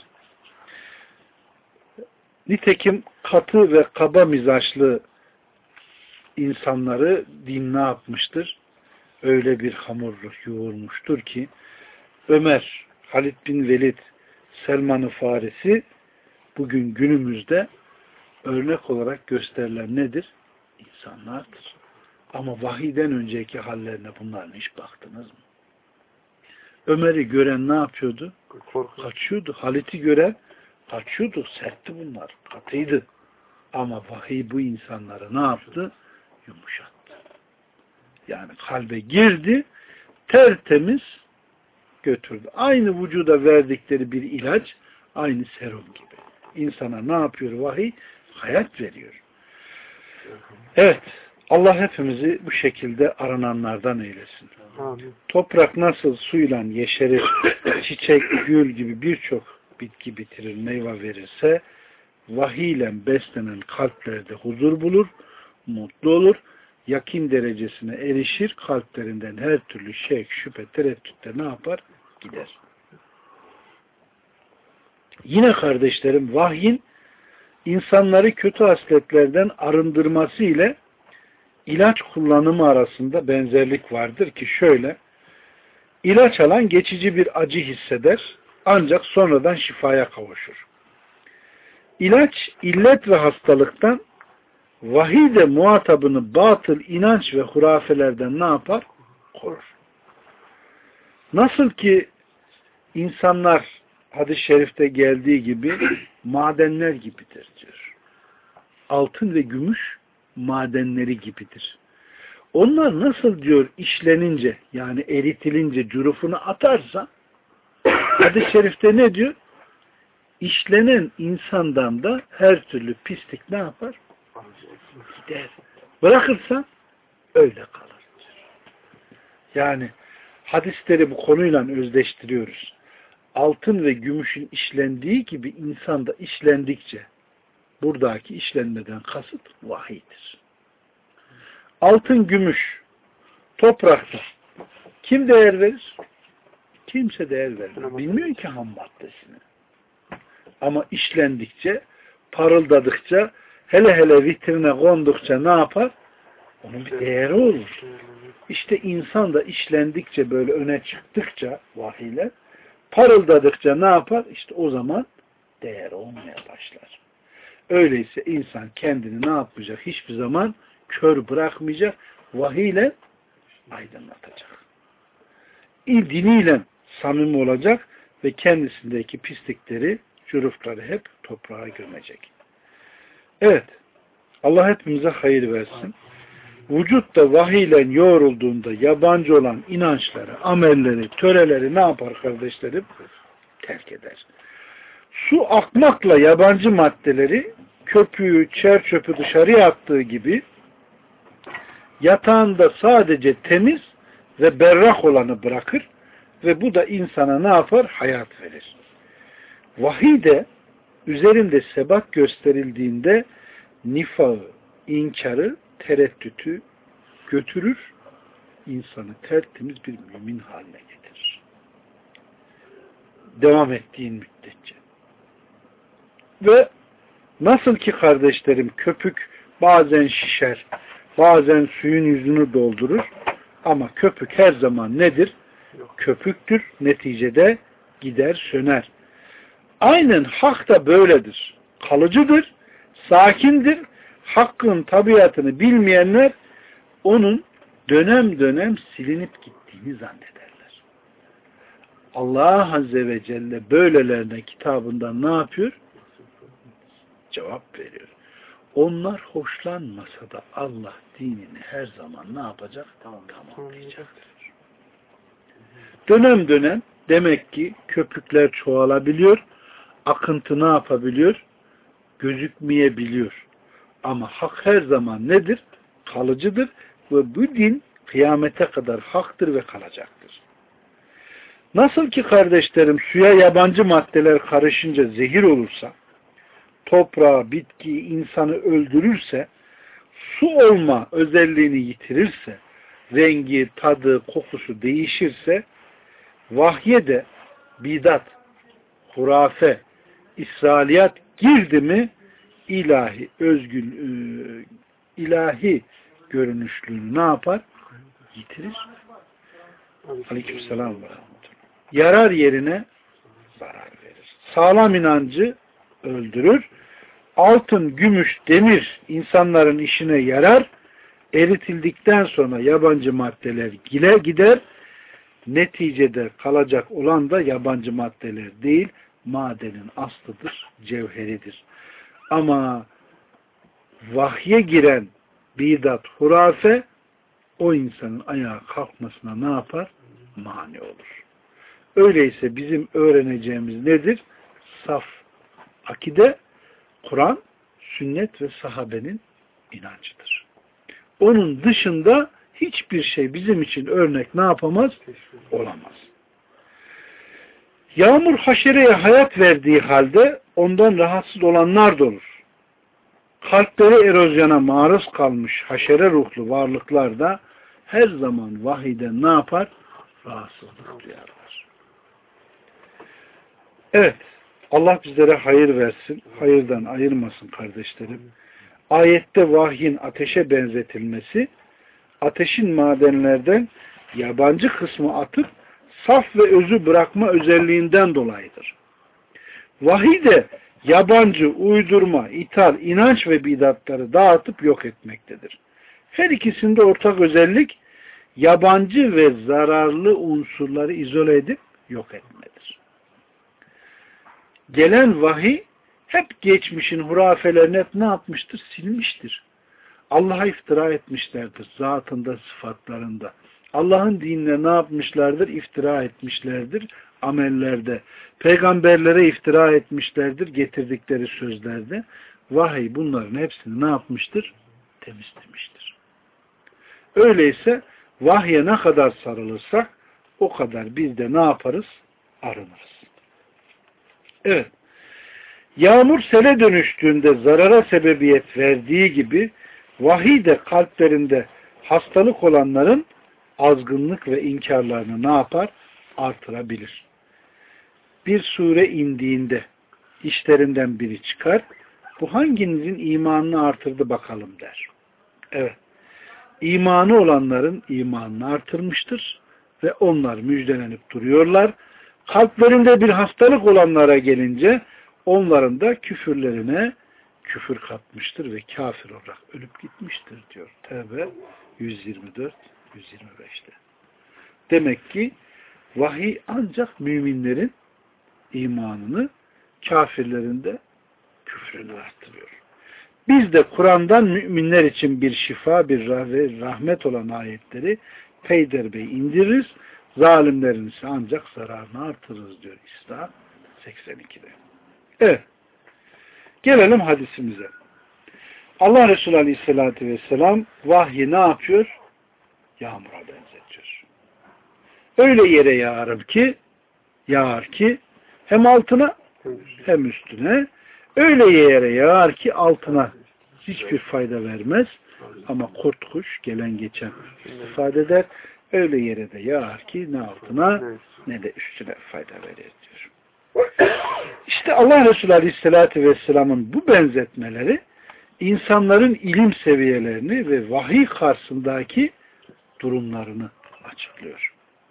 Nitekim katı ve kaba mizaçlı insanları din ne yapmıştır? Öyle bir hamurluk yoğurmuştur ki Ömer, Halid bin Velid, Selman-ı Farisi bugün günümüzde örnek olarak gösterilen nedir? İnsanlardır. Ama vahiyden önceki hallerine bunların hiç baktınız mı? Ömer'i gören ne yapıyordu? Korkuyor. Kaçıyordu. Halit'i gören kaçıyordu. Sertti bunlar. Katıydı. Ama vahiy bu insanları ne yaptı? Yumuşattı. Yani kalbe girdi, tertemiz götürdü. Aynı vücuda verdikleri bir ilaç, aynı serum gibi. İnsana ne yapıyor vahiy? Hayat veriyor. Evet. Allah hepimizi bu şekilde arananlardan eylesin. Amin. Toprak nasıl suyla yeşerir, çiçek, gül gibi birçok bitki bitirir, meyve verirse, vahiy ile beslenen kalplerde huzur bulur, mutlu olur, yakin derecesine erişir, kalplerinden her türlü şek, şüphe, tereddütte ne yapar? Gider. Yine kardeşlerim, vahyin insanları kötü hasletlerden arındırması ile ilaç kullanımı arasında benzerlik vardır ki şöyle, ilaç alan geçici bir acı hisseder, ancak sonradan şifaya kavuşur. İlaç, illet ve hastalıktan, vahiy de muhatabını batıl inanç ve hurafelerden ne yapar? Korur. Nasıl ki insanlar hadis-i şerifte geldiği gibi madenler gibidir diyor. Altın ve gümüş madenleri gibidir. Onlar nasıl diyor işlenince yani eritilince cürufunu atarsa hadis-i şerifte ne diyor? İşlenen insandan da her türlü pislik ne yapar? Gider. Bırakırsan öyle kalır. Yani hadisleri bu konuyla özdeştiriyoruz. Altın ve gümüşün işlendiği gibi insanda işlendikçe buradaki işlenmeden kasıt vahiydir. Altın, gümüş toprakta kim değer verir? Kimse değer vermez. Bilmiyor ki ham maddesini. Ama işlendikçe, parıldadıkça, hele hele vitrine kondukça ne yapar? Onun bir değeri olur. İşte insan da işlendikçe böyle öne çıktıkça vahiyle, parıldadıkça ne yapar? İşte o zaman değer olmaya başlar. Öyleyse insan kendini ne yapmayacak? Hiçbir zaman kör bırakmayacak. Vahiyle aydınlatacak. İl diniyle samimi olacak ve kendisindeki pislikleri, cürufları hep toprağa gömecek. Evet. Allah hepimize hayır versin. Vücutta vahiyle yoğrulduğunda yabancı olan inançları, amelleri, töreleri ne yapar kardeşlerim? Terk eder. Su akmakla yabancı maddeleri köpüğü, çer çöpü dışarıya attığı gibi yatağında sadece temiz ve berrak olanı bırakır ve bu da insana ne yapar? Hayat verir. Vahiy de üzerinde sebat gösterildiğinde nifağı, inkarı, tereddütü götürür, insanı tertemiz bir mümin haline getirir. Devam ettiğin müddetçe. Ve nasıl ki kardeşlerim köpük bazen şişer, bazen suyun yüzünü doldurur ama köpük her zaman nedir? Köpüktür. Neticede gider, söner. Aynen hak da böyledir. Kalıcıdır, sakindir. Hakkın tabiatını bilmeyenler onun dönem dönem silinip gittiğini zannederler. Allah Azze ve Celle böylelerine kitabından ne yapıyor? Cevap veriyor. Onlar hoşlanmasa da Allah dinini her zaman ne yapacak? Tamamlayacaktır. Dönem dönem demek ki köpükler çoğalabiliyor, akıntı ne yapabiliyor? Gözükmeyebiliyor. Ama hak her zaman nedir? Kalıcıdır ve bu din kıyamete kadar haktır ve kalacaktır. Nasıl ki kardeşlerim suya yabancı maddeler karışınca zehir olursa, toprağı, bitkiyi, insanı öldürürse, su olma özelliğini yitirirse, rengi, tadı, kokusu değişirse, vahye de bidat, hurafe, İsrailiyat girdi mi ilahi, özgül, e, ilahi görünüşlüğünü ne yapar? Yitirir. Aleykümselam ve rahmetullah. Yarar yerine zarar verir. Sağlam inancı öldürür. Altın, gümüş, demir insanların işine yarar. Eritildikten sonra yabancı maddeler gile gider. Neticede kalacak olan da yabancı maddeler değil, madenin aslıdır, cevheridir. Ama vahye giren bidat, hurafe o insanın ayağa kalkmasına ne yapar? Mani olur. Öyleyse bizim öğreneceğimiz nedir? Saf akide, Kur'an, sünnet ve sahabenin inancıdır. Onun dışında hiçbir şey bizim için örnek ne yapamaz? Olamaz. Yağmur haşereye hayat verdiği halde ondan rahatsız olanlar da olur. Kalpleri erozyona maruz kalmış haşere ruhlu varlıklar da her zaman vahiyden ne yapar? Rahatsızlık duyarlar. Evet. Allah bizlere hayır versin. Hayırdan ayırmasın kardeşlerim. Ayette vahyin ateşe benzetilmesi, ateşin madenlerden yabancı kısmı atıp saf ve özü bırakma özelliğinden dolayıdır. Vahiy de yabancı, uydurma, ithal, inanç ve bidatları dağıtıp yok etmektedir. Her ikisinde ortak özellik yabancı ve zararlı unsurları izole edip yok etmedir. Gelen vahiy hep geçmişin hurafelerini hep ne yapmıştır? Silmiştir. Allah'a iftira etmişlerdir zatında, sıfatlarında. Allah'ın dinine ne yapmışlardır? İftira etmişlerdir amellerde. Peygamberlere iftira etmişlerdir getirdikleri sözlerde. Vahiy bunların hepsini ne yapmıştır? Temizlemiştir. Öyleyse vahye ne kadar sarılırsak o kadar biz de ne yaparız? Arınırız. Evet. Yağmur sele dönüştüğünde zarara sebebiyet verdiği gibi vahiy de kalplerinde hastalık olanların azgınlık ve inkarlarını ne yapar? Artırabilir. Bir sure indiğinde işlerinden biri çıkar. Bu hanginizin imanını artırdı bakalım der. Evet. İmanı olanların imanını artırmıştır ve onlar müjdelenip duruyorlar. Kalplerinde bir hastalık olanlara gelince onların da küfürlerine küfür katmıştır ve kafir olarak ölüp gitmiştir diyor. Tevbe yüz yirmi dört yüz yirmi beşte. Demek ki vahiy ancak müminlerin imanını, kafirlerin de küfrünü arttırıyor. Biz de Kur'an'dan müminler için bir şifa, bir rahmet olan ayetleri peyderbey indiririz. Zalimlerin ise ancak zararını artırırız diyor İsra seksen ikide. Evet. Gelelim hadisimize. Allah Resulü Aleyhisselatü Vesselam vahyi ne yapıyor? Yağmura benzetiyor. Öyle yere yağar ki yağar ki hem altına hem üstüne, öyle yere yağar ki altına hiçbir fayda vermez ama kurt kuş gelen geçen istifade eder. Öyle yere de yağar ki ne altına ne de üstüne fayda verir diyor. İşte Allah Resulü Aleyhisselatü Vesselam'ın bu benzetmeleri insanların ilim seviyelerini ve vahiy karşısındaki durumlarını açıklıyor.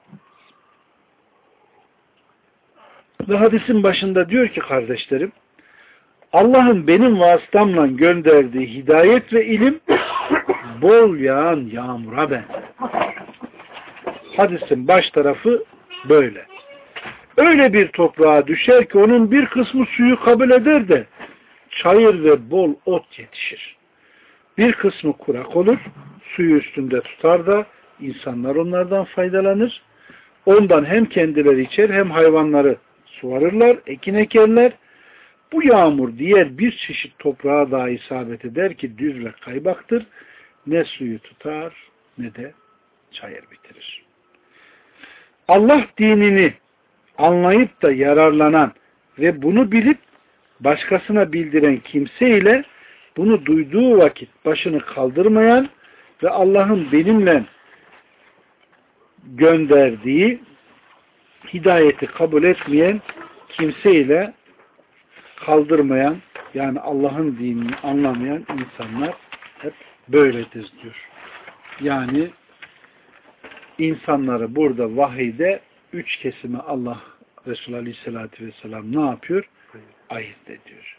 Ve hadisin başında diyor ki kardeşlerim, Allah'ın benim vasıtamla gönderdiği hidayet ve ilim bol yağan yağmura benzer. Hadisin baş tarafı böyle. Öyle bir toprağa düşer ki onun bir kısmı suyu kabul eder de çayır ve bol ot yetişir. Bir kısmı kurak olur, suyu üstünde tutar da insanlar onlardan faydalanır. Ondan hem kendileri içer hem hayvanları suvarırlar, ekin ekerler. Bu yağmur diğer bir çeşit toprağa daha isabet eder ki düz ve kaybaktır. Ne suyu tutar ne de çayır bitirir. Allah dinini anlayıp da yararlanan ve bunu bilip başkasına bildiren kimse ile bunu duyduğu vakit başını kaldırmayan ve Allah'ın benimle gönderdiği hidayeti kabul etmeyen kimseyle kaldırmayan, yani Allah'ın dinini anlamayan insanlar hep böyledir diyor. Yani insanları burada vahiyde üç kesime Allah Resulü Aleyhisselatü Vesselam ne yapıyor? Ayırt ediyor.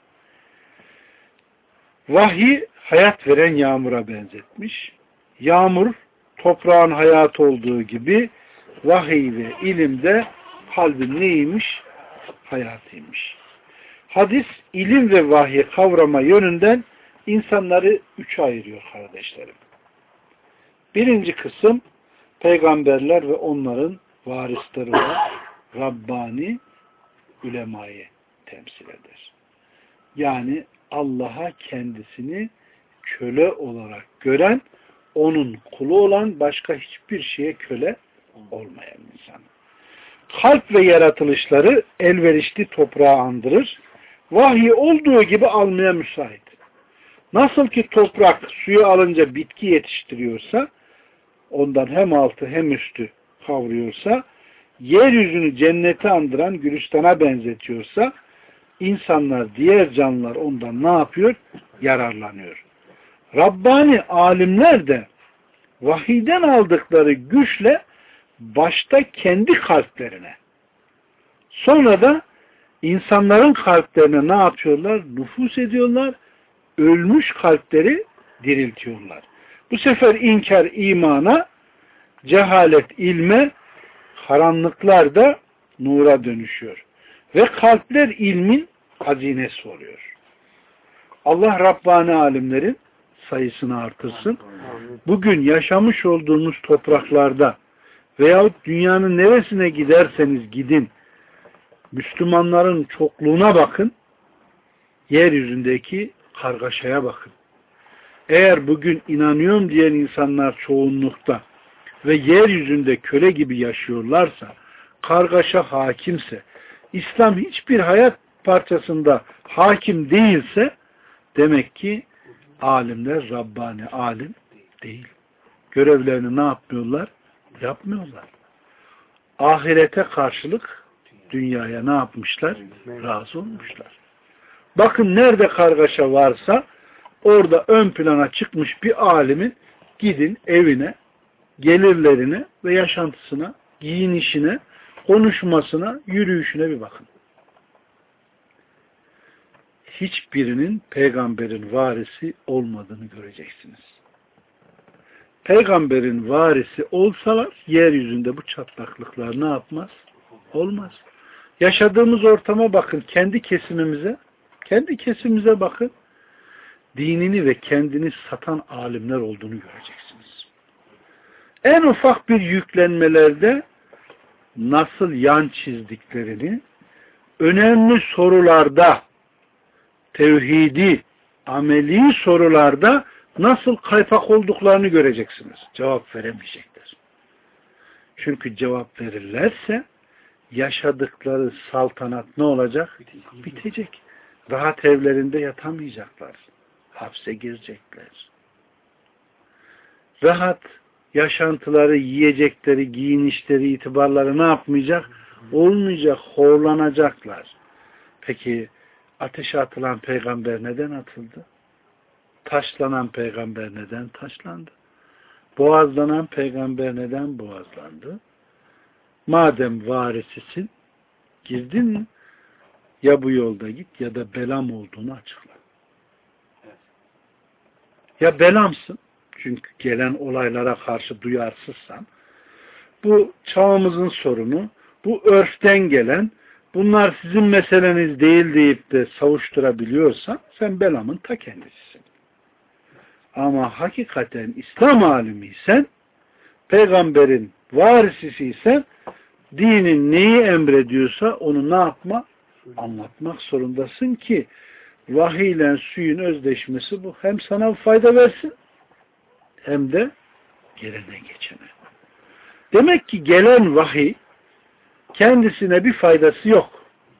Vahiy hayat veren yağmura benzetmiş. Yağmur toprağın hayatı olduğu gibi vahiy ve ilim de kalbin neymiş? Hayatıymış. Hadis ilim ve vahiy kavrama yönünden insanları üçe ayırıyor kardeşlerim. Birinci kısım peygamberler ve onların varisleri olan Rabbani ulemayı temsil eder. Yani Allah'a kendisini köle olarak gören, onun kulu olan, başka hiçbir şeye köle olmayan insan. Kalp ve yaratılışları elverişli toprağı andırır. Vahiy olduğu gibi almaya müsait. Nasıl ki toprak suyu alınca bitki yetiştiriyorsa, ondan hem altı hem üstü kavruyorsa, yeryüzünü cennete andıran Gülistan'a benzetiyorsa, insanlar, diğer canlılar ondan ne yapıyor? Yararlanıyor. Rabbani alimler de vahiyden aldıkları güçle başta kendi kalplerine, sonra da insanların kalplerine ne yapıyorlar? Nüfuz ediyorlar. Ölmüş kalpleri diriltiyorlar. Bu sefer inkar imana, cehalet ilme, karanlıklar da nura dönüşüyor. Ve kalpler ilmin hazinesi oluyor. Allah Rabbani alimlerin sayısını artırsın. Bugün yaşamış olduğumuz topraklarda veyahut dünyanın neresine giderseniz gidin, Müslümanların çokluğuna bakın, yeryüzündeki kargaşaya bakın. Eğer bugün inanıyorum diyen insanlar çoğunlukta ve yeryüzünde köle gibi yaşıyorlarsa, kargaşa hakimse, İslam hiçbir hayat parçasında hakim değilse, demek ki alimler Rabbani alim değil. Görevlerini ne yapmıyorlar? Yapmıyorlar. Ahirete karşılık dünyaya ne yapmışlar? Razı olmuşlar. Bakın nerede kargaşa varsa orada ön plana çıkmış bir alimin gidin evine, gelirlerine ve yaşantısına, giyinişine, konuşmasına, yürüyüşüne bir bakın. Hiçbirinin peygamberin varisi olmadığını göreceksiniz. Peygamberin varisi olsalar yeryüzünde bu çatlaklıklar ne yapmaz? Olmaz. Yaşadığımız ortama bakın, kendi kesimimize, kendi kesimimize bakın. Dinini ve kendini satan alimler olduğunu göreceksiniz. En ufak bir yüklenmelerde nasıl yan çizdiklerini, önemli sorularda, tevhidi, ameli sorularda nasıl kaypak olduklarını göreceksiniz. Cevap veremeyecekler. Çünkü cevap verirlerse yaşadıkları saltanat ne olacak? Bitecek. Rahat evlerinde yatamayacaklar. Hapse girecekler. Rahat yaşantıları, yiyecekleri, giyinişleri, itibarları ne yapmayacak? Olmayacak, horlanacaklar. Peki ateşe atılan peygamber neden atıldı? Taşlanan peygamber neden taşlandı? Boğazlanan peygamber neden boğazlandı? Madem varisisin, girdin mi? Ya bu yolda git ya da belam olduğunu açıkla. Ya belamsın, çünkü gelen olaylara karşı duyarsızsan, bu çağımızın sorunu, bu örften gelen, bunlar sizin meseleniz değil deyip de savuşturabiliyorsan, sen belamın ta kendisisin. Ama hakikaten İslam alimiysen, peygamberin varisisiysen, dinin neyi emrediyorsa onu ne yapma? Anlatmak zorundasın ki vahiy ile suyun özdeşmesi bu. Hem sana fayda versin hem de gelene geçene. Demek ki gelen vahiy kendisine bir faydası yok.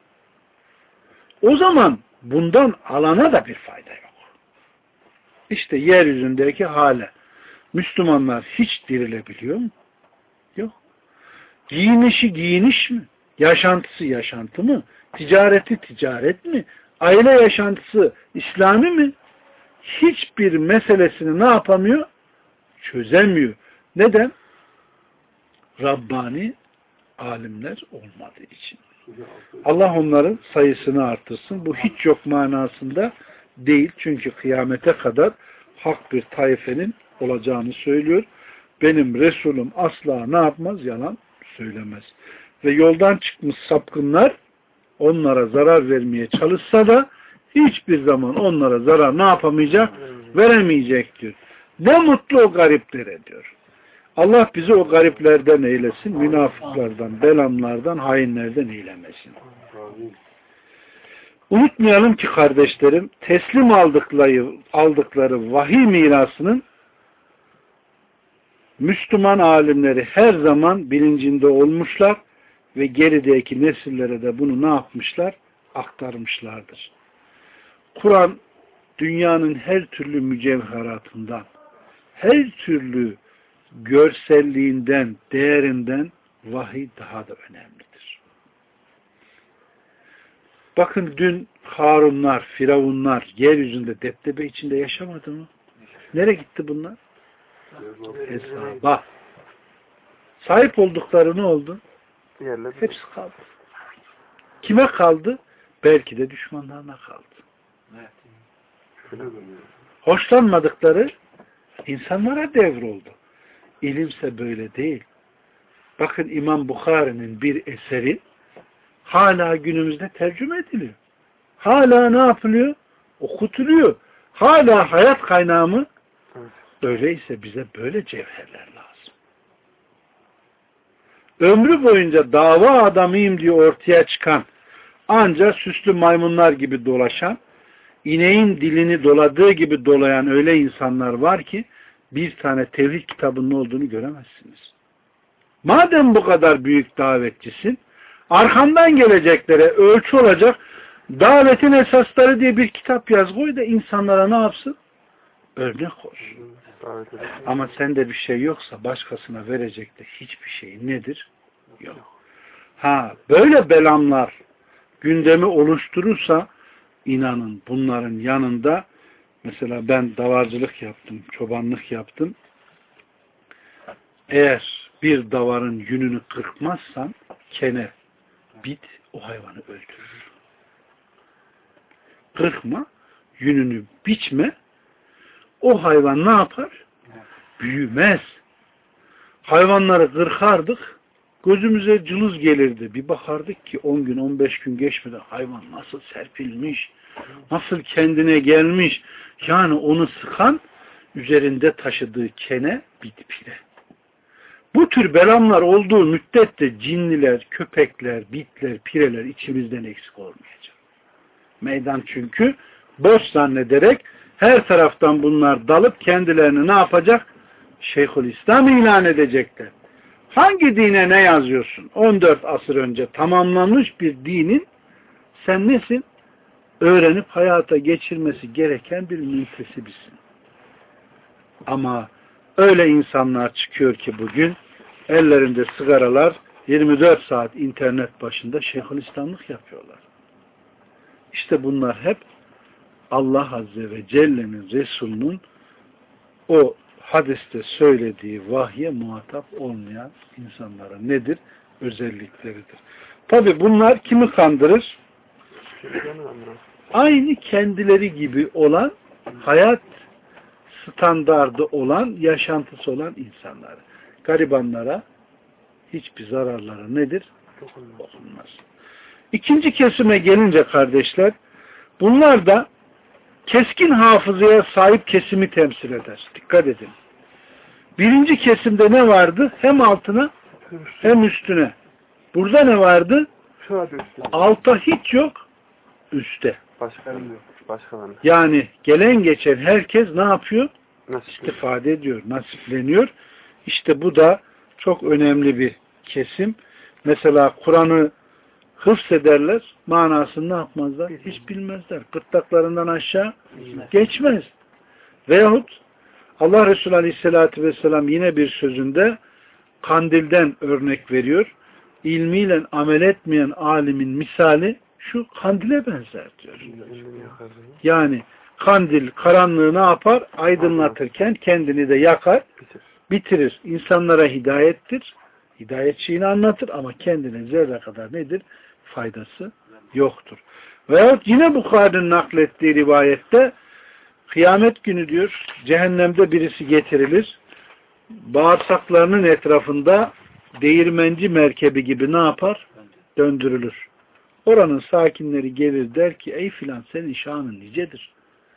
O zaman bundan alana da bir fayda yok. İşte yeryüzündeki hale. Müslümanlar hiç dirilebiliyor mu? Yok. Giyinişi giyiniş mi? Yaşantısı yaşantı mı? Ticareti ticaret mi? Aile yaşantısı İslami mi? Hiçbir meselesini ne yapamıyor? Çözemiyor. Neden? Rabbani alimler olmadığı için. Allah onların sayısını artırsın. Bu hiç yok manasında değil. Çünkü kıyamete kadar hak bir taifenin olacağını söylüyor. Benim Resulüm asla ne yapmaz? Yalan söylemez. Ve yoldan çıkmış sapkınlar onlara zarar vermeye çalışsa da hiçbir zaman onlara zarar ne yapamayacak? Veremeyecek diyor. Ne mutlu o gariplere diyor. Allah bizi o gariplerden eylesin, münafıklardan, belamlardan, hainlerden eylemesin. Unutmayalım ki kardeşlerim, teslim aldıkları, aldıkları vahiy mirasının Müslüman alimleri her zaman bilincinde olmuşlar ve gerideki nesillere de bunu ne yapmışlar? Aktarmışlardır. Kur'an dünyanın her türlü mücevheratından, her türlü görselliğinden, değerinden vahiy daha da önemlidir. Bakın dün Harunlar, Firavunlar yeryüzünde deptebe içinde yaşamadı mı? Nereye gitti bunlar? Hesaba. Sahip oldukları ne oldu? Hepsi kaldı. Kime kaldı? belki de düşmanlarına kaldı. Evet. Hoşlanmadıkları insanlara devroldu. İlimse böyle değil. Bakın İmam Bukhari'nin bir eseri hala günümüzde tercüme ediliyor. Hala ne yapılıyor? Okutuluyor. Hala hayat kaynağı mı? Evet. Öyleyse bize böyle cevherler lazım. Ömrü boyunca dava adamıyım diye ortaya çıkan, ancak süslü maymunlar gibi dolaşan, ineğin dilini doladığı gibi dolayan öyle insanlar var ki bir tane tevhid kitabının olduğunu göremezsiniz. Madem bu kadar büyük davetçisin, arkandan geleceklere ölçü olacak davetin esasları diye bir kitap yaz koy da insanlara ne yapsın? Örnek olsun. Ama sende bir şey yoksa başkasına verecek de hiçbir şey nedir? Yok. Ha, böyle belamlar gündemi oluşturursa inanın bunların yanında mesela ben davarcılık yaptım, çobanlık yaptım. Eğer bir davarın yününü kırpmazsan kene, bit o hayvanı öldürür. Kırpma, yününü biçme, o hayvan ne yapar? Büyümez. Hayvanları kırkardık, gözümüze cılız gelirdi. Bir bakardık ki on gün, on beş gün geçmeden hayvan nasıl serpilmiş, nasıl kendine gelmiş. Yani onu sıkan üzerinde taşıdığı kene, bit, pire. Bu tür belamlar olduğu müddetçe cinliler, köpekler, bitler, pireler içimizden eksik olmayacak. Meydan çünkü boş zannederek her taraftan bunlar dalıp kendilerini ne yapacak? Şeyhülislam ilan edecekler. Hangi dine ne yazıyorsun? on dört asır önce tamamlanmış bir dinin sen nesin? Öğrenip hayata geçirmesi gereken bir müntesibisin. Ama öyle insanlar çıkıyor ki bugün ellerinde sigaralar yirmi dört saat internet başında şeyhülislamlık yapıyorlar. İşte bunlar hep Allah Azze ve Celle'nin Resulünün o hadiste söylediği vahye muhatap olmayan insanların nedir? Özellikleridir. Tabi bunlar kimi kandırır? Aynı kendileri gibi olan, hayat standardı olan, yaşantısı olan insanları. Garibanlara hiçbir zararları nedir? Dokunmaz. İkinci kesime gelince kardeşler, bunlar da keskin hafızaya sahip kesimi temsil eder. Dikkat edin. Birinci kesimde ne vardı? Hem altına hem üstüne. Burada ne vardı? Alta hiç yok, üstte. Başkalarının yok. Başkalarının. Yani gelen geçen herkes ne yapıyor? Nasip. İstifade ediyor, nasipleniyor. İşte bu da çok önemli bir kesim. Mesela Kur'an'ı hıfzederler, manasını ne yapmazlar? Hiç bilmezler. Gırtlaklarından aşağı geçmez. Veyahut Allah Resulü Aleyhisselatü Vesselam yine bir sözünde kandilden örnek veriyor. İlmiyle amel etmeyen alimin misali şu kandile benzer diyor. Yani kandil karanlığı ne yapar? Aydınlatırken kendini de yakar, bitirir. İnsanlara hidayettir. Hidayetçiğini anlatır ama kendine zerre kadar nedir? Faydası yoktur. Veyahut yine Bukhari'nin naklettiği rivayette kıyamet günü diyor cehennemde birisi getirilir. Bağırsaklarının etrafında değirmenci merkebi gibi ne yapar? Döndürülür. Oranın sakinleri gelir der ki ey filan senin şanın nicedir.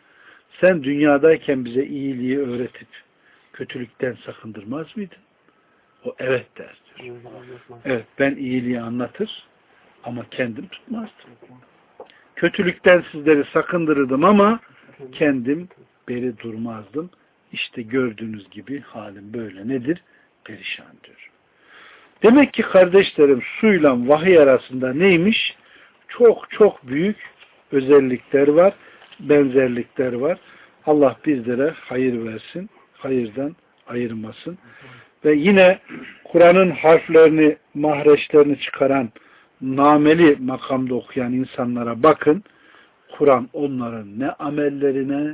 Sen dünyadayken bize iyiliği öğretip kötülükten sakındırmaz mıydın? O evet der diyor. Evet ben iyiliği anlatır ama kendim tutmazdım. Kötülükten sizleri sakındırırdım ama kendim beri durmazdım. İşte gördüğünüz gibi halim böyle nedir? Perişan diyor. Demek ki kardeşlerim suyla vahiy arasında neymiş? Çok çok büyük özellikler var, benzerlikler var. Allah bizlere hayır versin, hayırdan ayırmasın. Ve yine Kur'an'ın harflerini, mahreçlerini çıkaran, nameli makamda okuyan insanlara bakın. Kur'an onların ne amellerine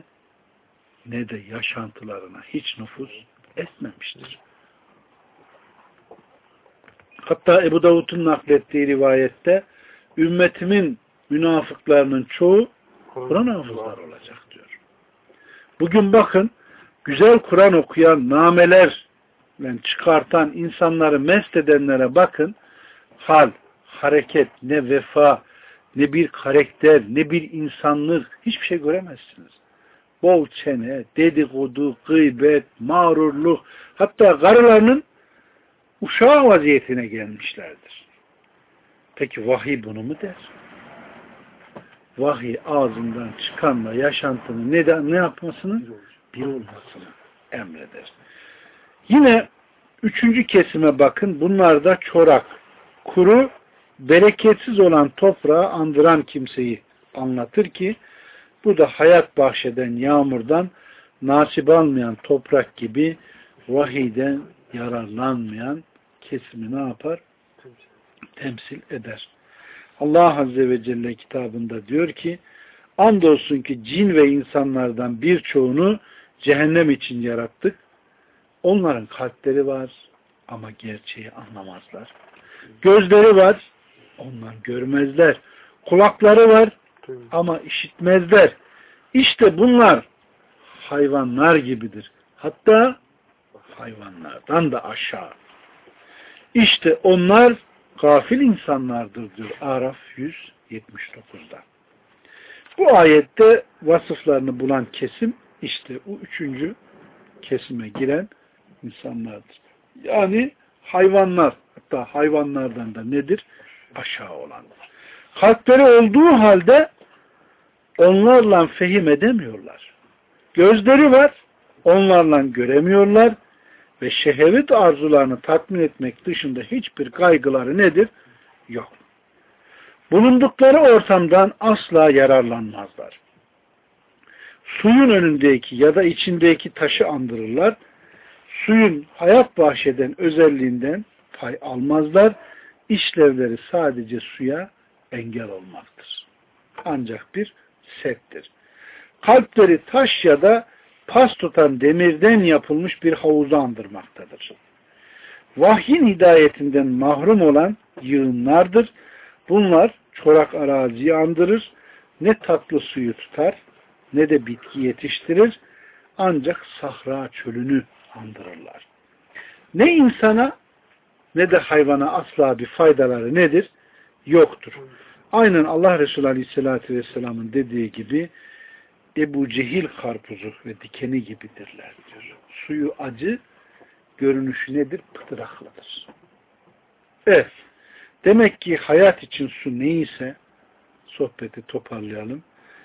ne de yaşantılarına hiç nüfuz etmemiştir. Hatta Ebu Davud'un naklettiği rivayette ümmetimin münafıklarının çoğu Kur'an hafızları olacak diyor. Bugün bakın, güzel Kur'an okuyan, nameler çıkartan insanları mest edenlere bakın, hal, hareket, ne vefa, ne bir karakter, ne bir insanlık, hiçbir şey göremezsiniz. Bol çene, dedikodu, gıybet, mağrurluk, hatta karılarının uşağı vaziyetine gelmişlerdir. Peki vahiy bunu mu der? Vahiy ağzından çıkanla yaşantının ne, ne yapmasını? Bir olmasını emreder. Yine üçüncü kesime bakın. Bunlar da çorak, kuru, bereketsiz olan toprağı andıran kimseyi anlatır ki bu da hayat bahşeden yağmurdan nasip almayan toprak gibi vahiyden yararlanmayan kesimi ne yapar? Temsil eder. Allah Azze ve Celle kitabında diyor ki, andolsun ki cin ve insanlardan birçoğunu cehennem için yarattık. Onların kalpleri var ama gerçeği anlamazlar. Gözleri var, onlar görmezler. Kulakları var ama işitmezler. İşte bunlar hayvanlar gibidir. Hatta hayvanlardan da aşağı. İşte onlar gafil insanlardır diyor Araf yüz yetmiş dokuzda. Bu ayette vasıflarını bulan kesim işte o üçüncü kesime giren insanlardır. Yani hayvanlar, hatta hayvanlardan da nedir? Aşağı olanlar. Kalpleri olduğu halde onlarla fehim edemiyorlar. Gözleri var, onlarla göremiyorlar ve şehvet arzularını tatmin etmek dışında hiçbir kaygıları nedir? Yok. Bulundukları ortamdan asla yararlanmazlar. Suyun önündeki ya da içindeki taşı andırırlar. Suyun hayat bahşeden özelliğinden pay almazlar. İşlevleri sadece suya engel olmaktır. Ancak bir settir. Kalpleri taş ya da pas tutan demirden yapılmış bir havuzu andırmaktadır. Vahyin hidayetinden mahrum olan yığınlardır. Bunlar çorak araziyi andırır. Ne tatlı suyu tutar, ne de bitki yetiştirir. Ancak sahra çölünü andırırlar. Ne insana ne de hayvana asla bir faydaları nedir? Yoktur. Aynen Allah Resulü Aleyhisselatü Vesselam'ın dediği gibi Ebu Cehil karpuzu ve dikeni gibidirler diyor. Suyu acı, görünüşü nedir? Pıtıraklıdır. Evet. Demek ki hayat için su neyse sohbeti toparlayalım.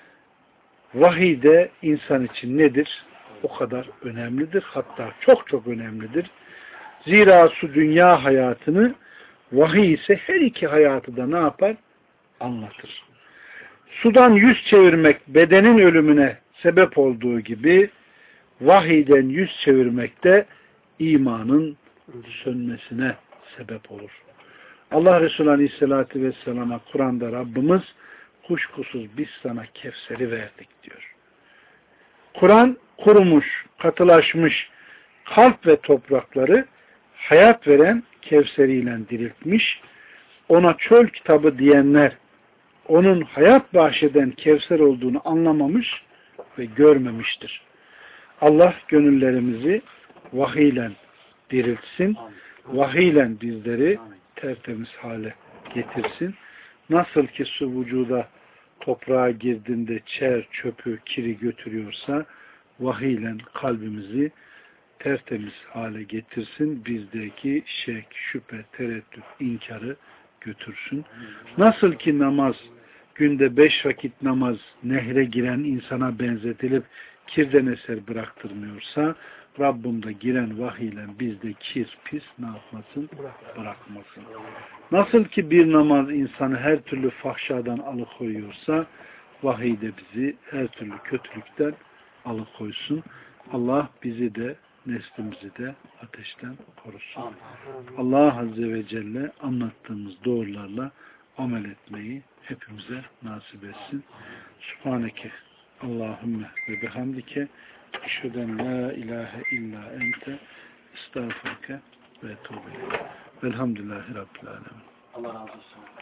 Vahiy de insan için nedir? O kadar önemlidir. Hatta çok çok önemlidir. Zira su dünya hayatını, vahiy ise her iki hayatı da ne yapar? Anlatır. Sudan yüz çevirmek bedenin ölümüne sebep olduğu gibi vahiyden yüz çevirmek de imanın sönmesine sebep olur. Allah Resulü Aleyhisselatü Vesselam'a Kur'an'da Rabbimiz kuşkusuz biz sana Kevser'i verdik diyor. Kur'an kurumuş, katılaşmış kalp ve toprakları hayat veren Kevser'iyle diriltmiş. Ona çöl kitabı diyenler onun hayat bahşeden Kevser olduğunu anlamamış ve görmemiştir. Allah gönüllerimizi vahiyle diriltsin. Vahiyle bizleri tertemiz hale getirsin. Nasıl ki su vücuda toprağa girdiğinde çer, çöpü, kiri götürüyorsa vahiyle kalbimizi tertemiz hale getirsin. Bizdeki şek, şüphe, tereddüt, inkarı götürsün. Nasıl ki namaz, günde beş vakit namaz nehre giren insana benzetilip kirden eser bıraktırmıyorsa Rabbim de giren vahiyle bizde kir, pis ne yapmasın? Bırakmasın. Nasıl ki bir namaz insanı her türlü fahşadan alıkoyuyorsa vahiy de bizi her türlü kötülükten alıkoysun. Allah bizi de neslimizi de ateşten korusun. Allah Azze ve Celle anlattığımız doğrularla amel etmeyi hepimize nasip etsin. Subhaneke Allahümme ve bihamdike eşheden la ilahe illa ente estağfurke ve etûbü ileyk. Velhamdülillahi Rabbil alemin. Allah razı olsun.